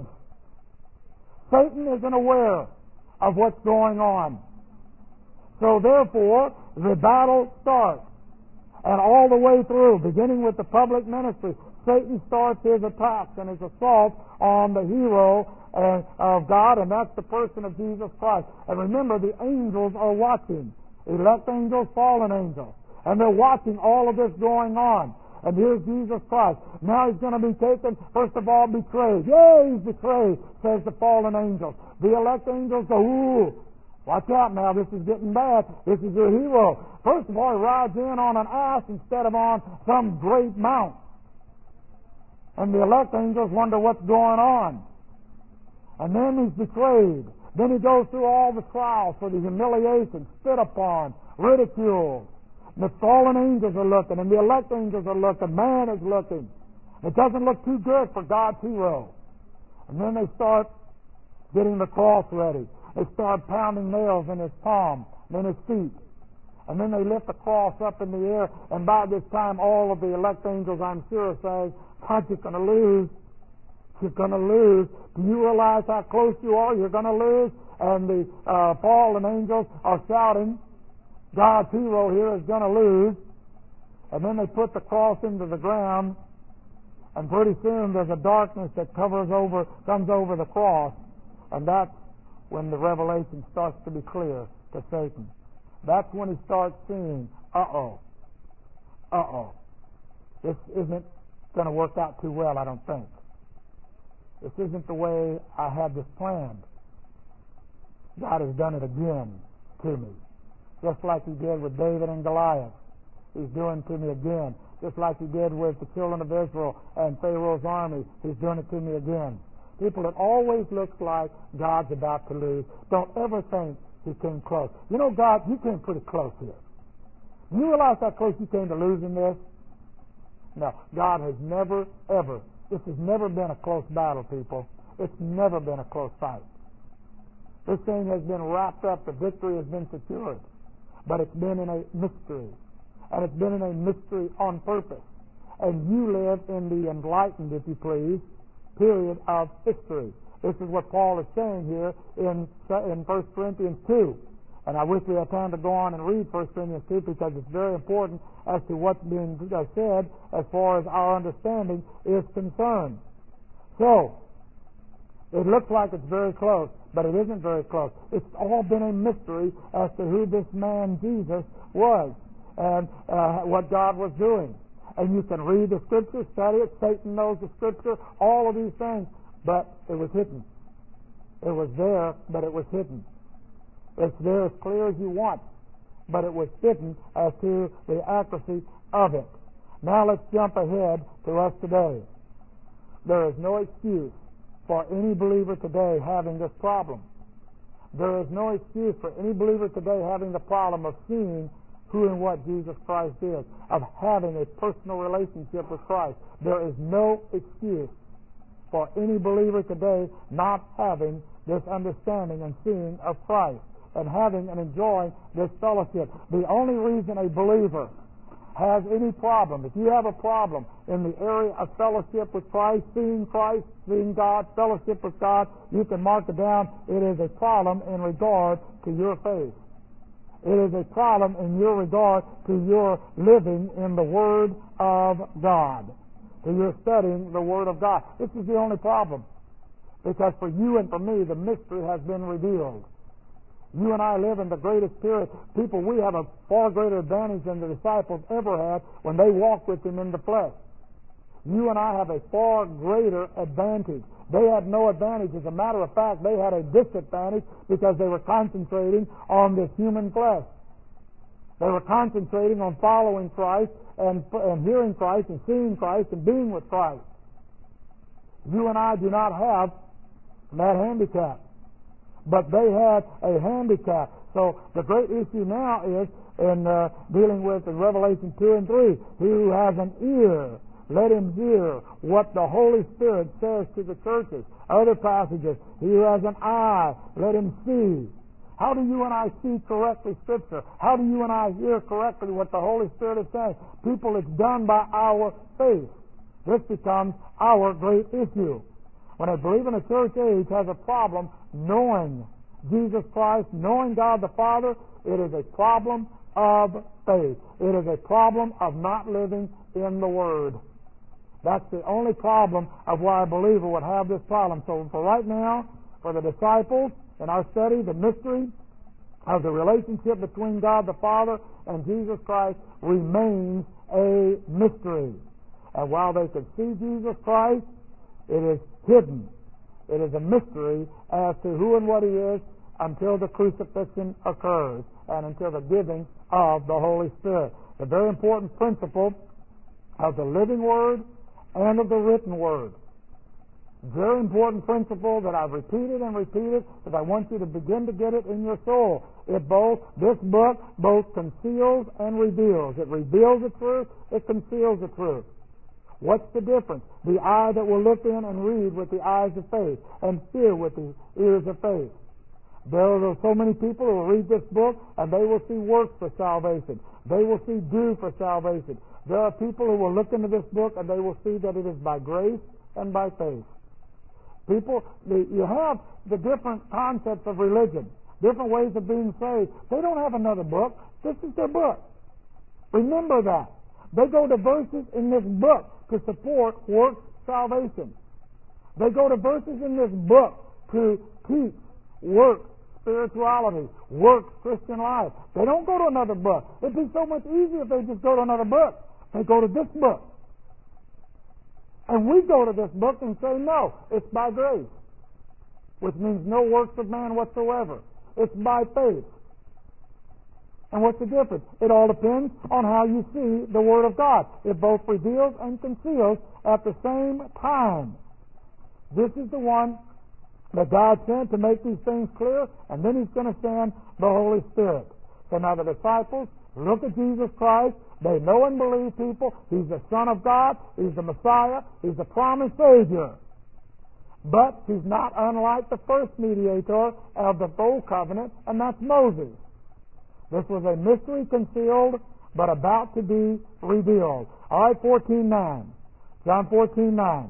Satan isn't aware of what's going on. So therefore, the battle starts. And all the way through, beginning with the public ministry, Satan starts his attacks and his assault on the hero of God, and that's the person of Jesus Christ. And remember, the angels are watching. Elect angels, fallen angels. And they're watching all of this going on. And here's Jesus Christ. Now he's going to be taken, first of all, betrayed. Yay, he's betrayed, says the fallen angels. The elect angels go, ooh, watch out now, this is getting bad. This is your hero. First of all, he rides in on an ass instead of on some great mount. And the elect angels wonder what's going on. And then he's betrayed. Then he goes through all the trials for the humiliation, spit upon, ridiculed. The fallen angels are looking, and the elect angels are looking. Man is looking. It doesn't look too good for God's hero. And then they start getting the cross ready. They start pounding nails in his palm, and in his feet. And then they lift the cross up in the air, and by this time all of the elect angels, I'm sure, are saying, God, you're going to lose. You're going to lose. Do you realize how close you are? You're going to lose. And the fallen angels are shouting, God's hero here is going to lose. And then they put the cross into the ground, and pretty soon there's a darkness that comes over the cross, and that's when the revelation starts to be clear to Satan. That's when he starts seeing, this isn't going to work out too well, I don't think. This isn't the way I had this planned. God has done it again to me. Just like he did with David and Goliath. He's doing it to me again. Just like he did with the children of Israel and Pharaoh's army. He's doing it to me again. People, it always looks like God's about to lose. Don't ever think he came close. You know, God, you came pretty close here. Do you realize how close you came to losing this? No, God has never, ever, this has never been a close battle, people. It's never been a close fight. This thing has been wrapped up. The victory has been secured. But it's been in a mystery. And it's been in a mystery on purpose. And you live in the enlightened, if you please, period of history. This is what Paul is saying here in 1 Corinthians 2. And I wish we had time to go on and read 1 Corinthians 2 because it's very important as to what's being said as far as our understanding is concerned. So, it looks like it's very close, but it isn't very close. It's all been a mystery as to who this man Jesus was and what God was doing. and you can read the Scripture, study it. Satan knows the Scripture, all of these things, but it was hidden. It was there, but it was hidden. It's there as clear as you want, but it was hidden as to the accuracy of it. Now let's jump ahead to us today. There is no excuse for any believer today having this problem. There is no excuse for any believer today having the problem of seeing who and what Jesus Christ is, of having a personal relationship with Christ. There is no excuse for any believer today not having this understanding and seeing of Christ and having and enjoying this fellowship. The only reason a believer has any problem, if you have a problem in the area of fellowship with Christ, seeing God, fellowship with God, you can mark it down. It is a problem in regard to your faith. It is a problem in your regard to your living in the Word of God, to your studying the Word of God. This is the only problem, because for you and for me, the mystery has been revealed. You and I live in the greatest period. People, we have a far greater advantage than the disciples ever had when they walked with Him in the flesh. You and I have a far greater advantage. They had no advantage. As a matter of fact, they had a disadvantage because they were concentrating on this human flesh. They were concentrating on following Christ and hearing Christ and seeing Christ and being with Christ. You and I do not have that handicap. But they had a handicap. So the great issue now is in dealing with in Revelation 2 and 3. He who has an ear, let him hear what the Holy Spirit says to the churches. Other passages, he who has an eye, let him see. How do you and I see correctly Scripture? How do you and I hear correctly what the Holy Spirit is saying? People, it's done by our faith. This becomes our great issue. When a believer in a church age has a problem knowing Jesus Christ, knowing God the Father, it is a problem of faith. It is a problem of not living in the Word. That's the only problem of why a believer would have this problem. So for right now, for the disciples in our study, the mystery of the relationship between God the Father and Jesus Christ remains a mystery. And while they can see Jesus Christ, it is hidden. It is a mystery as to who and what He is until the crucifixion occurs and until the giving of the Holy Spirit. The very important principle of the living Word and of the written Word. Very important principle that I've repeated and repeated, that I want you to begin to get it in your soul. This book both conceals and reveals. It reveals the truth, it conceals the truth. What's the difference? The eye that will look in and read with the eyes of faith and hear with the ears of faith. There are so many people who will read this book and they will see works for salvation. They will see due for salvation. There are people who will look into this book and they will see that it is by grace and by faith. People, you have the different concepts of religion, different ways of being saved. They don't have another book. This is their book. Remember that. They go to verses in this book to support works salvation. They go to verses in this book to teach works spirituality, works Christian life. They don't go to another book. It'd be so much easier if they just go to another book. They go to this book. And we go to this book and say, no, it's by grace, which means no works of man whatsoever. It's by faith. And what's the difference? It all depends on how you see the Word of God. It both reveals and conceals at the same time. This is the one that God sent to make these things clear, and then He's going to send the Holy Spirit. So now the disciples look at Jesus Christ. They know and believe, people, He's the Son of God, He's the Messiah, He's the promised Savior. But He's not unlike the first mediator of the old covenant, and that's Moses. This was a mystery concealed, but about to be revealed. All right, 14:9. John 14:9.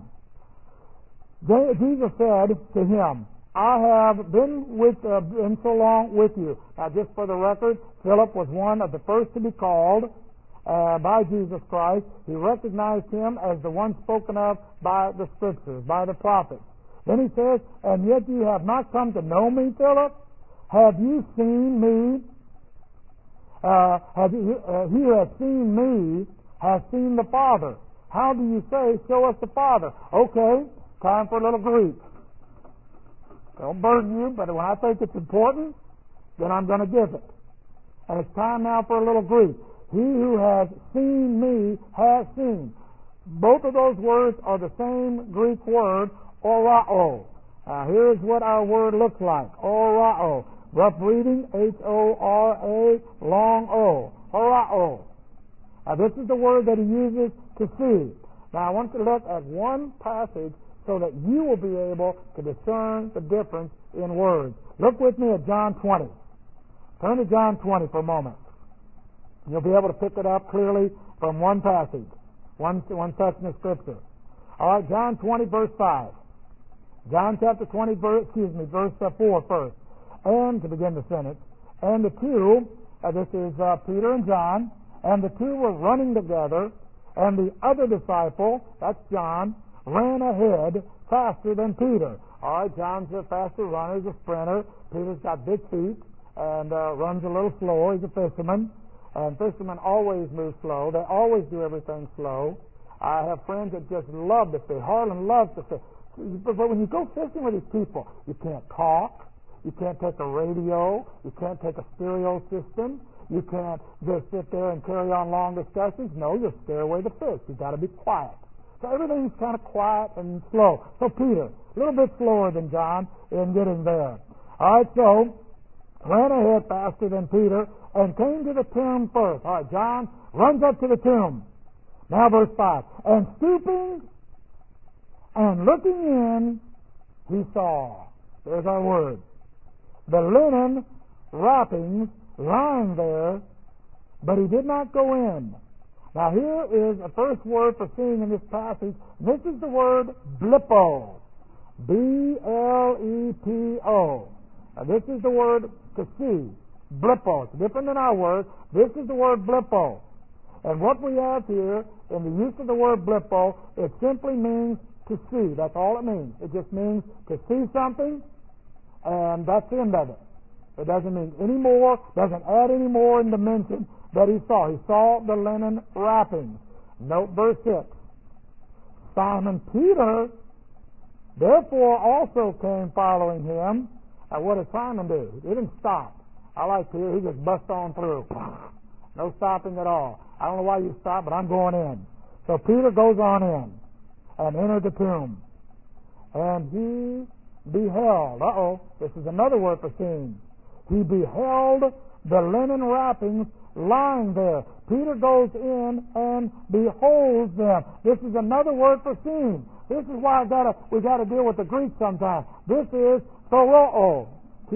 Jesus said to him, I have been so long with you. Now, just for the record, Philip was one of the first to be called by Jesus Christ. He recognized Him as the one spoken of by the Scriptures, by the prophets. Then he says, and yet you have not come to know me, Philip? Have you seen me? He who has seen me has seen the Father. How do you say, show us the Father? Okay, time for a little Greek. Don't burden you, but when I think it's important, then I'm going to give it. And it's time now for a little Greek. He who has seen me has seen. Both of those words are the same Greek word, orao. Now here's what our word looks like. Orao. Rough reading, H-O-R-A, long O. Orao. Now this is the word that he uses to see. Now I want to look at one passage so that you will be able to discern the difference in words. Look with me at John 20. Turn to John 20 for a moment. You'll be able to pick it up clearly from one passage, one section of Scripture. All right, John 20, verse 5. John chapter 20, verse 4 first. And, to begin the sentence, and the two, this is Peter and John, and the two were running together, and the other disciple, that's John, ran ahead faster than Peter. All right, John's a faster runner, he's a sprinter. Peter's got big feet and runs a little slower. He's a fisherman. And fishermen always move slow. They always do everything slow. I have friends that just love to fish. Harlan loves to fish. But when you go fishing with these people, you can't talk. You can't take a radio. You can't take a stereo system. You can't just sit there and carry on long discussions. No, you'll scare away the fish. You've got to be quiet. So everything's kind of quiet and slow. So Peter, a little bit slower than John in getting there. All right, so ran ahead faster than Peter and came to the tomb first. All right, John runs up to the tomb. Now verse 5. And stooping and looking in, he saw, there's our word, the linen wrappings lying there, but he did not go in. Now here is the first word for seeing in this passage. This is the word blipo. B-L-E-P-O. Now this is the word to see. Blipo. It's different than our word. This is the word blipo. And what we have here in the use of the word blipo, it simply means to see. That's all it means. It just means to see something, and that's the end of it. It doesn't mean any more, doesn't add any more in dimension that he saw. He saw the linen wrappings. Note verse 6. Simon Peter therefore also came following him. Now what did Simon do? He didn't stop. I like Peter. He just bust on through. No stopping at all. I don't know why you stopped, but I'm going in. So Peter goes on in and entered the tomb. And he beheld. This is another word for seeing. He beheld the linen wrappings lying there. Peter goes in and beholds them. This is another word for seeing. This is why we got to deal with the Greek sometimes. This is thoroo.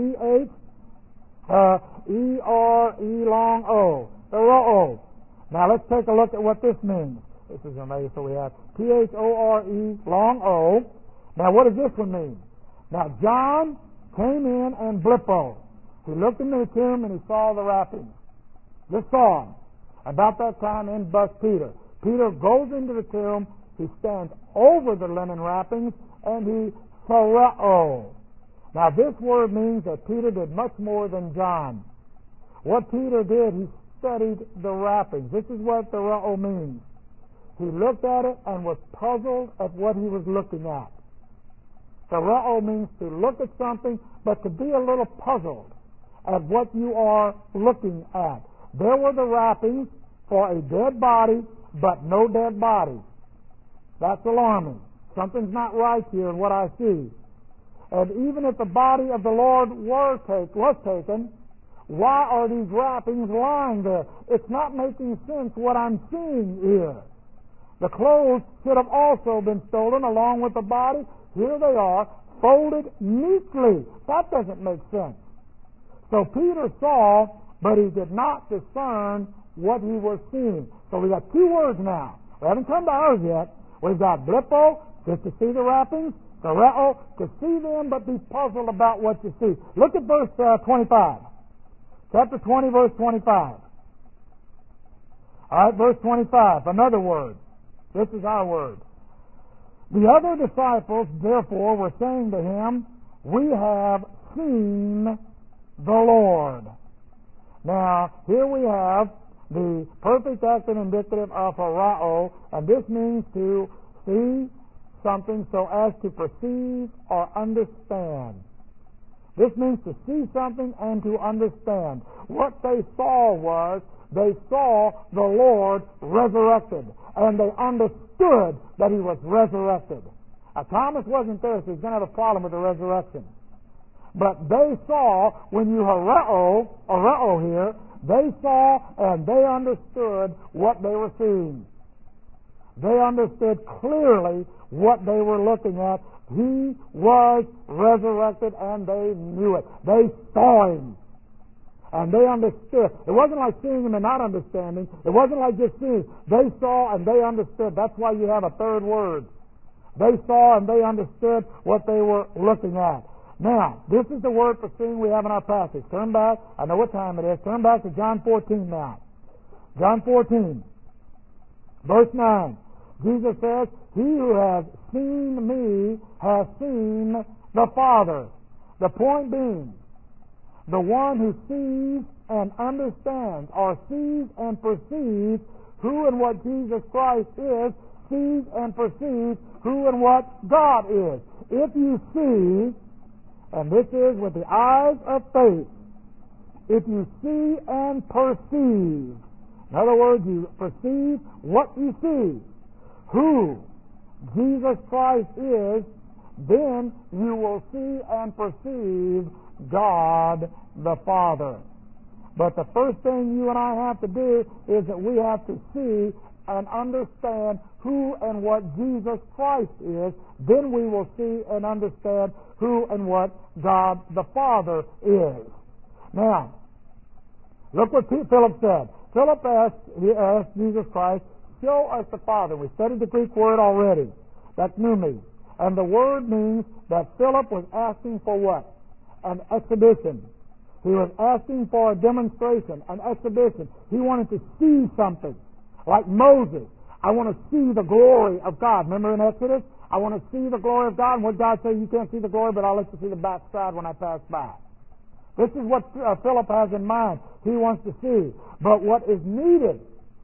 T-H-E-R-E long O. Thoroo. Now let's take a look at what this means. This is amazing. So we have T-H-O-R-E long O. Now what does this one mean? Now John came in and blipo. He looked into the tomb and he saw the wrappings. Just saw him. About that time in busts Peter. Peter goes into the tomb. He stands over the linen wrappings and he thoroo. Now this word means that Peter did much more than John. What Peter did, he studied the wrappings. This is what thoroo means. He looked at it and was puzzled at what he was looking at. Thoroo means to look at something, but to be a little puzzled at what you are looking at. There were the wrappings for a dead body, but no dead body. That's alarming. Something's not right here in what I see. And even if the body of the Lord was taken, why are these wrappings lying there? It's not making sense what I'm seeing here. The clothes should have also been stolen along with the body. Here they are, folded neatly. That doesn't make sense. So Peter saw, but he did not discern what he was seeing. So we got two words now. We haven't come to ours yet. We've got blipo, just to see the wrappings, thoroo, to see them but be puzzled about what you see. Look at verse 25. Chapter 20, verse 25. All right, verse 25, another word. This is our word. The other disciples, therefore, were saying to him, we have seen the Lord. Now, here we have the perfect active indicative of horao, and this means to see something so as to perceive or understand. This means to see something and to understand. What they saw was, they saw the Lord resurrected, and they understood that He was resurrected. Now, Thomas wasn't there, so he's going to have a problem with the resurrection. But they saw, when you horao here, they saw and they understood what they were seeing. They understood clearly what they were looking at. He was resurrected, and they knew it. They saw Him, and they understood. It wasn't like seeing Him and not understanding. It wasn't like just seeing. They saw and they understood. That's why you have a third word. They saw and they understood what they were looking at. Now, this is the word for seeing we have in our passage. Turn back. I know what time it is. Turn back to John 14 now. John 14, verse 9. Jesus says, "He who has seen me has seen the Father." The point being, the one who sees and understands, or sees and perceives who and what Jesus Christ is, sees and perceives who and what God is. If you see, and this is with the eyes of faith, if you see and perceive, in other words, you perceive what you see, who Jesus Christ is, then you will see and perceive God the Father. But the first thing you and I have to do is that we have to see and understand who and what Jesus Christ is. Then we will see and understand who and what God the Father is. Now, look what Philip said. Philip asked Jesus Christ, "Show us the Father." We studied the Greek word already. That's pneumi. And the word means that Philip was asking for what? An exhibition. He was asking for a demonstration, an exhibition. He wanted to see something. Like Moses, I want to see the glory of God. Remember in Exodus? I want to see the glory of God. And what God said, you can't see the glory, but I'll let you see the backside when I pass by. This is what Philip has in mind. He wants to see. But what is needed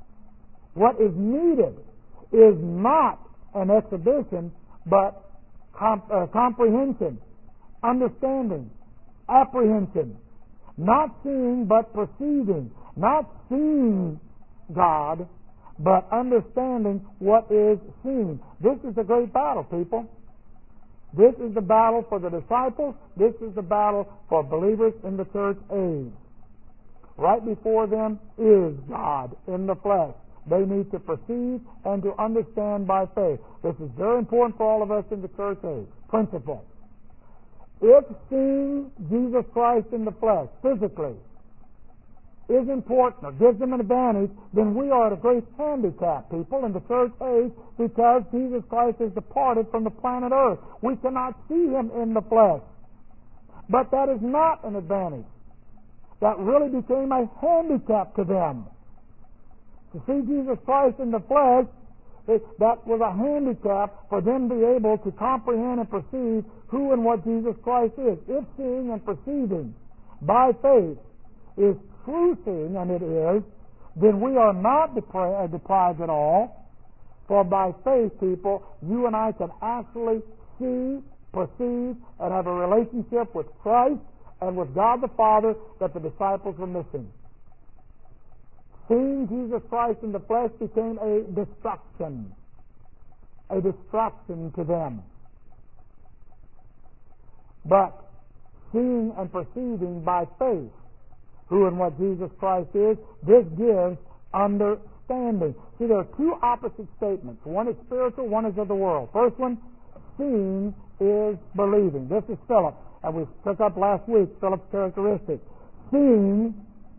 is not an exhibition, but comprehension, understanding, apprehension. Not seeing, but perceiving. Not seeing God, but understanding what is seen. This is the great battle, people. This is the battle for the disciples. This is the battle for believers in the church age. Right before them is God in the flesh. They need to perceive and to understand by faith. This is very important for all of us in the church age. Principle. If seeing Jesus Christ in the flesh, physically, is important or gives them an advantage, then we are at a great handicap, people, in the church age, because Jesus Christ has departed from the planet Earth. We cannot see Him in the flesh. But that is not an advantage. That really became a handicap to them. To see Jesus Christ in the flesh, that was a handicap for them to be able to comprehend and perceive who and what Jesus Christ is. If seeing and perceiving by faith is true seeing, and it is, then we are not deprived at all. For by faith, people, you and I can actually see, perceive, and have a relationship with Christ and with God the Father that the disciples were missing. Seeing Jesus Christ in the flesh became a distraction to them. But seeing and perceiving by faith who and what Jesus Christ is, this gives understanding. See, there are two opposite statements. One is spiritual, one is of the world. First one, seeing is believing. This is Philip, and we took up last week Philip's characteristic. Seeing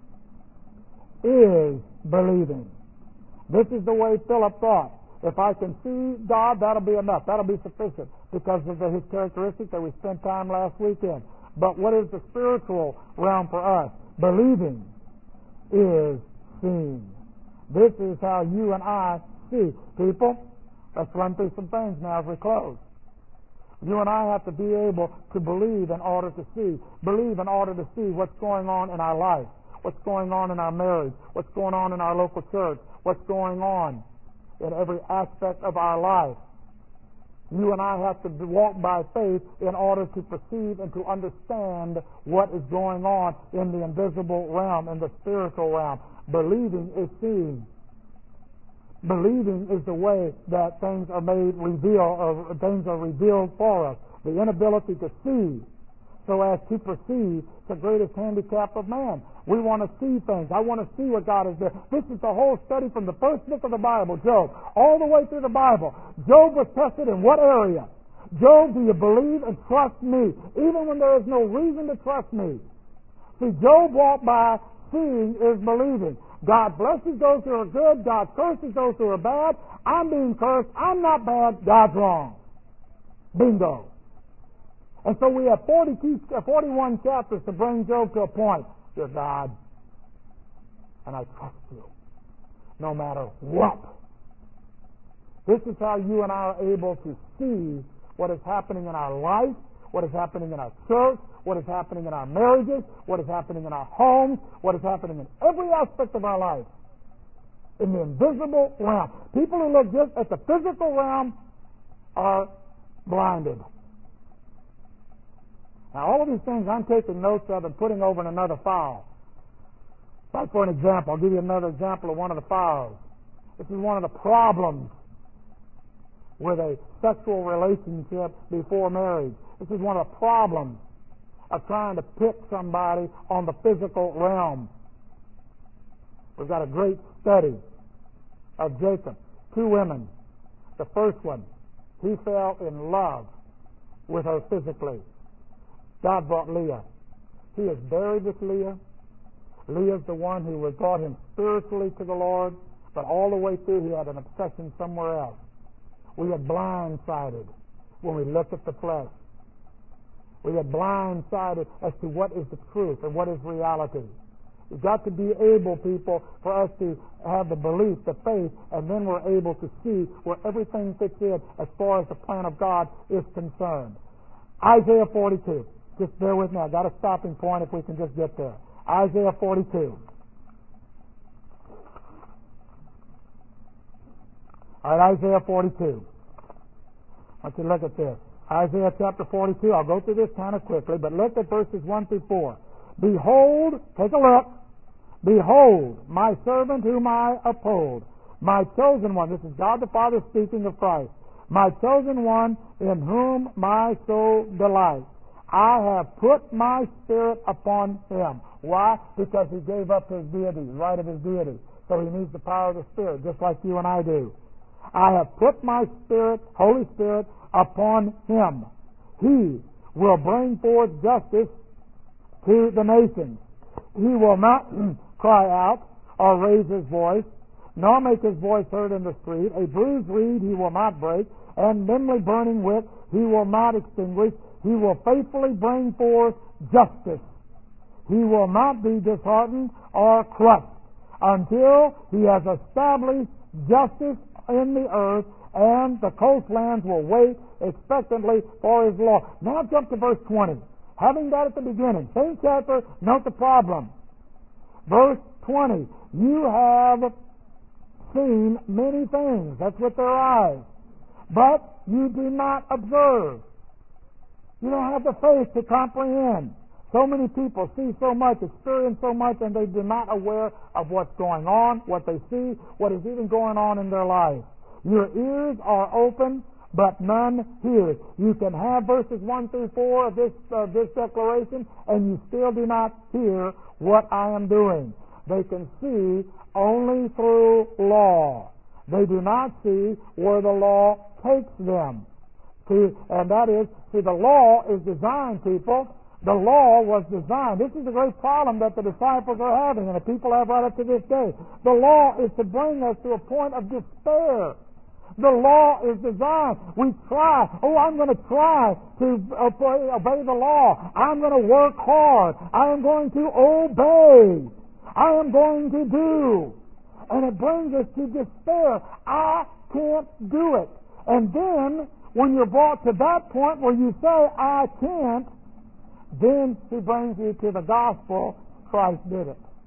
is believing. This is the way Philip thought. If I can see God, that'll be enough. That'll be sufficient because of his characteristic that we spent time last weekend. But what is the spiritual realm for us? Believing is seeing. This is how you and I see. People, let's run through some things now as we close. You and I have to be able to believe in order to see. Believe in order to see what's going on in our life. what's going on in our marriage, what's going on in our local church, what's going on in every aspect of our life. You and I have to walk by faith in order to perceive and to understand what is going on in the invisible realm, in the spiritual realm. Believing is seeing. Believing is the way that things are made reveal, or things are revealed for us. The inability to see so as to perceive the greatest handicap of man. We want to see things. I want to see what God is doing. This is the whole study from the first book of the Bible, Job, all the way through the Bible. Job was tested in what area? Job, do you believe and trust me, even when there is no reason to trust me? See, Job walked by seeing is believing. God blesses those who are good. God curses those who are bad. I'm being cursed. I'm not bad. God's wrong. Bingo. And so we have 41 chapters to bring Job to a point. Dear God, and I trust you no matter what. This is how you and I are able to see what is happening in our life, what is happening in our church, what is happening in our marriages, what is happening in our homes, what is happening in every aspect of our life. In the invisible realm. People who look just at the physical realm are blinded. Now, all of these things I'm taking notes of and putting over in another file. Like, for an example, I'll give you another example of one of the files. This is one of the problems with a sexual relationship before marriage. This is one of the problems of trying to pick somebody on the physical realm. We've got a great study of Jacob. 2 women. The first one, he fell in love with her physically. God brought Leah. He is buried with Leah. Leah's the one who brought him spiritually to the Lord, but all the way through he had an obsession somewhere else. We are blindsided when we look at the flesh. We are blindsided as to what is the truth and what is reality. We've got to be able, people, for us to have the belief, the faith, and then we're able to see where everything fits in as far as the plan of God is concerned. Isaiah 42. Just bear with me. I've got a stopping point if we can just get there. Isaiah 42. All right, Isaiah 42. I want you to look at this. Isaiah chapter 42. I'll go through this kind of quickly, but look at verses 1 through 4. Behold, take a look. Behold, my servant whom I uphold, my chosen one. This is God the Father speaking of Christ. My chosen one in whom my soul delights. I have put my spirit upon him. Why? Because he gave up his deity, right of his deity. So he needs the power of the Spirit, just like you and I do. I have put my Spirit, Holy Spirit, upon him. He will bring forth justice to the nations. He will not cry out or raise his voice, nor make his voice heard in the street. A bruised reed he will not break, and dimly burning wick he will not extinguish. He will faithfully bring forth justice. He will not be disheartened or crushed until he has established justice in the earth, and the coastlands will wait expectantly for his law. Now jump to verse 20. Having that at the beginning, same chapter, note the problem. Verse 20. You have seen many things. That's with their eyes. But you do not observe. You don't have the faith to comprehend. So many people see so much, experience so much, and they're not aware of what's going on, what they see, what is even going on in their life. Your ears are open, but none hears. You can have verses 1 through 4 of this declaration, and you still do not hear what I am doing. They can see only through law. They do not see where the law takes them. And that is, see, the law is designed, people. The law was designed. This is the great problem that the disciples are having, and the people have right up to this day. The law is to bring us to a point of despair. The law is designed. We try. Oh, I'm going to try to obey the law. I'm going to work hard. I am going to obey. I am going to do. And it brings us to despair. I can't do it. And then, when you're brought to that point where you say, I can't, then he brings you to the gospel. Christ did it.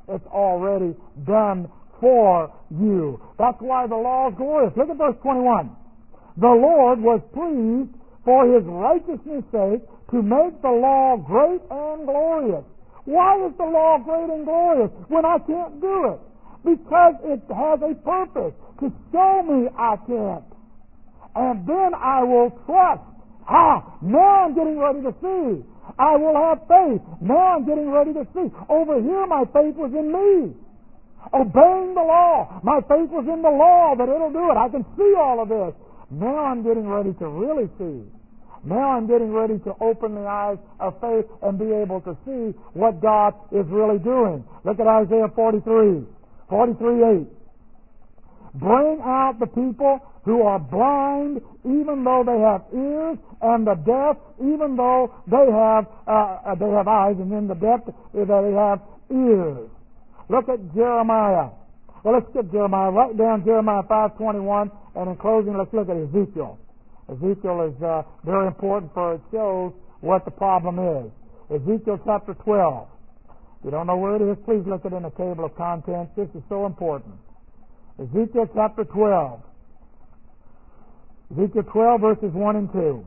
It's already done for you. That's why the law is glorious. Look at verse 21. The Lord was pleased for His righteousness' sake to make the law great and glorious. Why is the law great and glorious when I can't do it? Because it has a purpose to show me I can't. And then I will trust. Now I'm getting ready to see. I will have faith. Now I'm getting ready to see. Over here my faith was in me. Obeying the law. My faith was in the law that it'll do it. I can see all of this. Now I'm getting ready to really see. Now I'm getting ready to open the eyes of faith and be able to see what God is really doing. Look at Isaiah 43:8. Bring out the people who are blind, even though they have ears, and the deaf, even though they have eyes, and in the deaf they have ears. Look at Jeremiah. Well, let's skip Jeremiah. Write down Jeremiah 5:21, and in closing, let's look at Ezekiel. Ezekiel is very important, for it shows what the problem is. Ezekiel chapter 12. If you don't know where it is, please look at it in the table of contents. This is so important. Ezekiel chapter 12. Ezekiel 12 verses 1 and 2.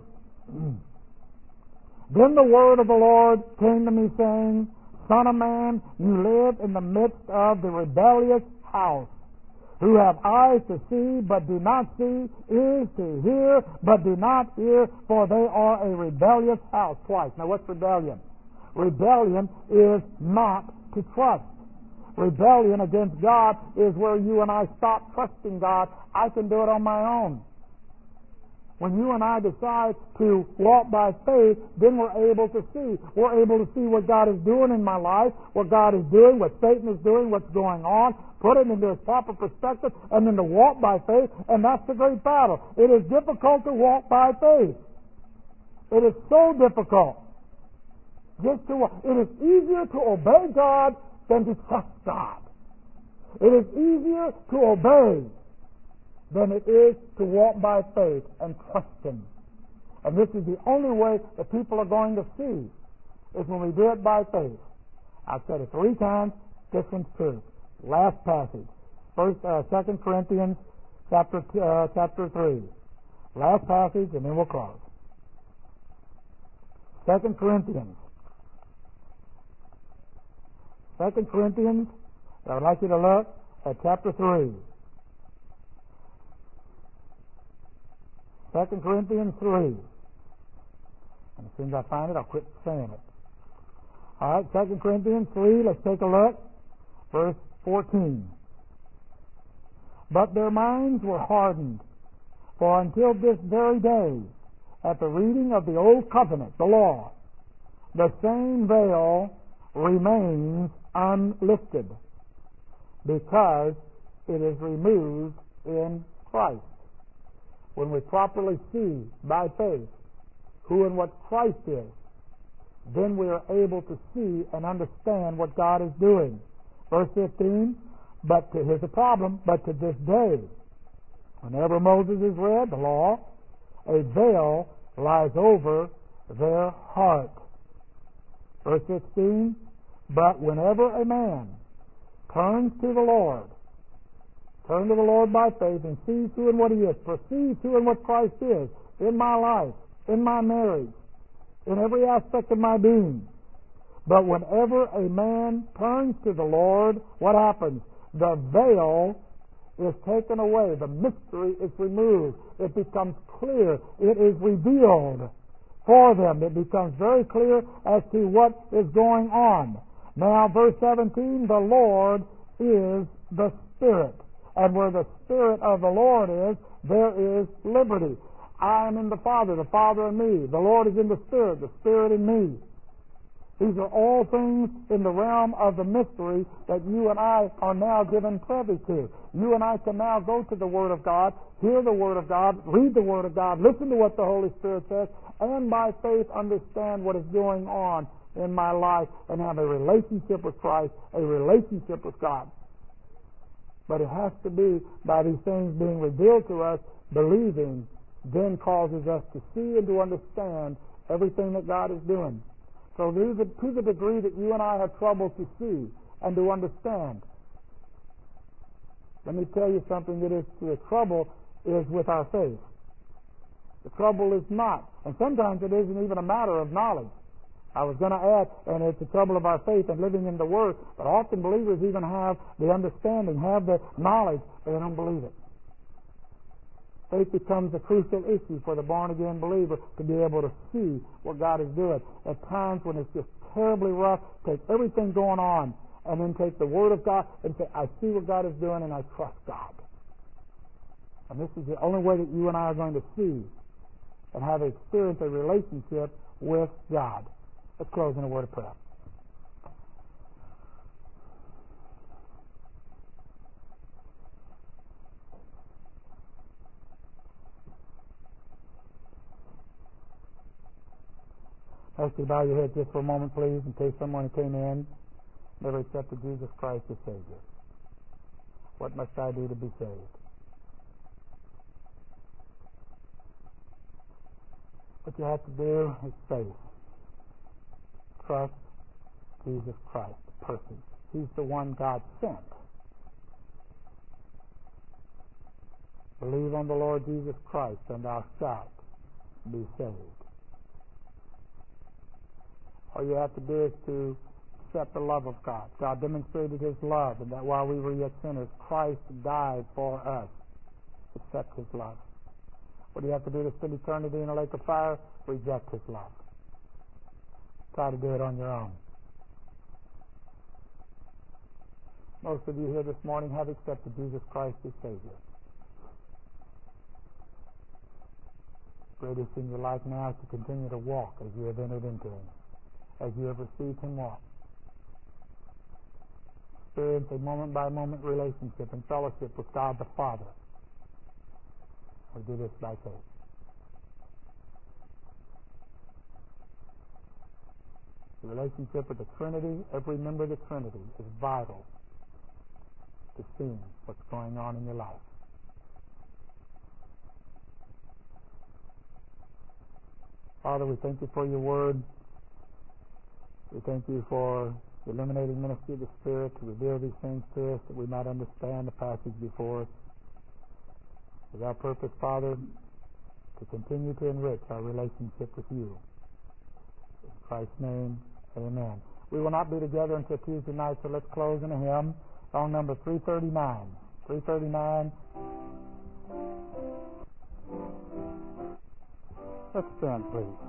Then the word of the Lord came to me, saying, Son of man, you live in the midst of the rebellious house, who have eyes to see, but do not see, ears to hear, but do not hear, for they are a rebellious house. Twice. Now what's rebellion? Rebellion is not to trust. Rebellion against God is where you and I stop trusting God. I can do it on my own. When you and I decide to walk by faith, then we're able to see. We're able to see what God is doing in my life, what God is doing, what Satan is doing, what's going on, put it into its proper perspective, and then to walk by faith, and that's the great battle. It is difficult to walk by faith. It is so difficult. It is easier to obey God than to trust God. It is easier to obey than it is to walk by faith and trust Him. And this is the only way that people are going to see, is when we do it by faith. I've said it 3 times. This one's true. Last passage, 2 Corinthians chapter 3. Last passage, and then we'll close. 2 Corinthians. I would like you to look at chapter 3. 2 Corinthians 3. And as soon as I find it, I'll quit saying it. All right, 2 Corinthians 3, let's take a look. Verse 14. But their minds were hardened, for until this very day, at the reading of the Old Covenant, the law, the same veil remains unlifted, because it is removed in Christ. When we properly see by faith who and what Christ is, then we are able to see and understand what God is doing. Verse 15, here's the problem, but to this day, whenever Moses is read, the law, a veil lies over their heart. Verse 16, but whenever a man turns to the Lord, turn to the Lord by faith and sees who and what He is, perceives who and what Christ is in my life, in my marriage, in every aspect of my being. But whenever a man turns to the Lord, what happens? The veil is taken away. The mystery is removed. It becomes clear. It is revealed for them. It becomes very clear as to what is going on. Now, verse 17, the Lord is the Spirit. And where the Spirit of the Lord is, there is liberty. I am in the Father in me. The Lord is in the Spirit in me. These are all things in the realm of the mystery that you and I are now given privy to. You and I can now go to the Word of God, hear the Word of God, read the Word of God, listen to what the Holy Spirit says, and by faith understand what is going on in my life and have a relationship with Christ, a relationship with God. But it has to be by these things being revealed to us, believing then causes us to see and to understand everything that God is doing. So to the degree that you and I have trouble to see and to understand. Let me tell you something that is the trouble is with our faith. The trouble is not, and sometimes it isn't even a matter of knowledge. I was going to add, and it's the trouble of our faith and living in the Word, but often believers even have the understanding, have the knowledge, but they don't believe it. Faith becomes a crucial issue for the born-again believer to be able to see what God is doing. At times when it's just terribly rough, take everything going on and then take the Word of God and say, I see what God is doing and I trust God. And this is the only way that you and I are going to see and have experienced a relationship with God. Let's close in a word of prayer. Ask you to bow your head just for a moment, please, in case someone who came in never accepted Jesus Christ as Savior. What must I do to be saved? What you have to do is faith. Trust Jesus Christ, the person. He's the one God sent. Believe on the Lord Jesus Christ and thou shalt be saved. All you have to do is to accept the love of God. God demonstrated His love, and that while we were yet sinners, Christ died for us. Accept His love. What do you have to do to spend eternity in a lake of fire? Reject His love. Try to do it on your own. Most of you here this morning have accepted Jesus Christ as Savior. Greatest in your life now is to continue to walk as you have entered into Him, as you have received Him walk. Experience a moment-by-moment relationship and fellowship with God the Father. We do this by faith. The relationship with the Trinity, every member of the Trinity, is vital to seeing what's going on in your life. Father, we thank you for your word. We thank you for the illuminating ministry of the Spirit to reveal these things to us that we might understand the passage before us. With our purpose, Father, to continue to enrich our relationship with you. In Christ's name, amen. We will not be together until Tuesday night, so let's close in a hymn. Song number 339. 339. Let's stand, please.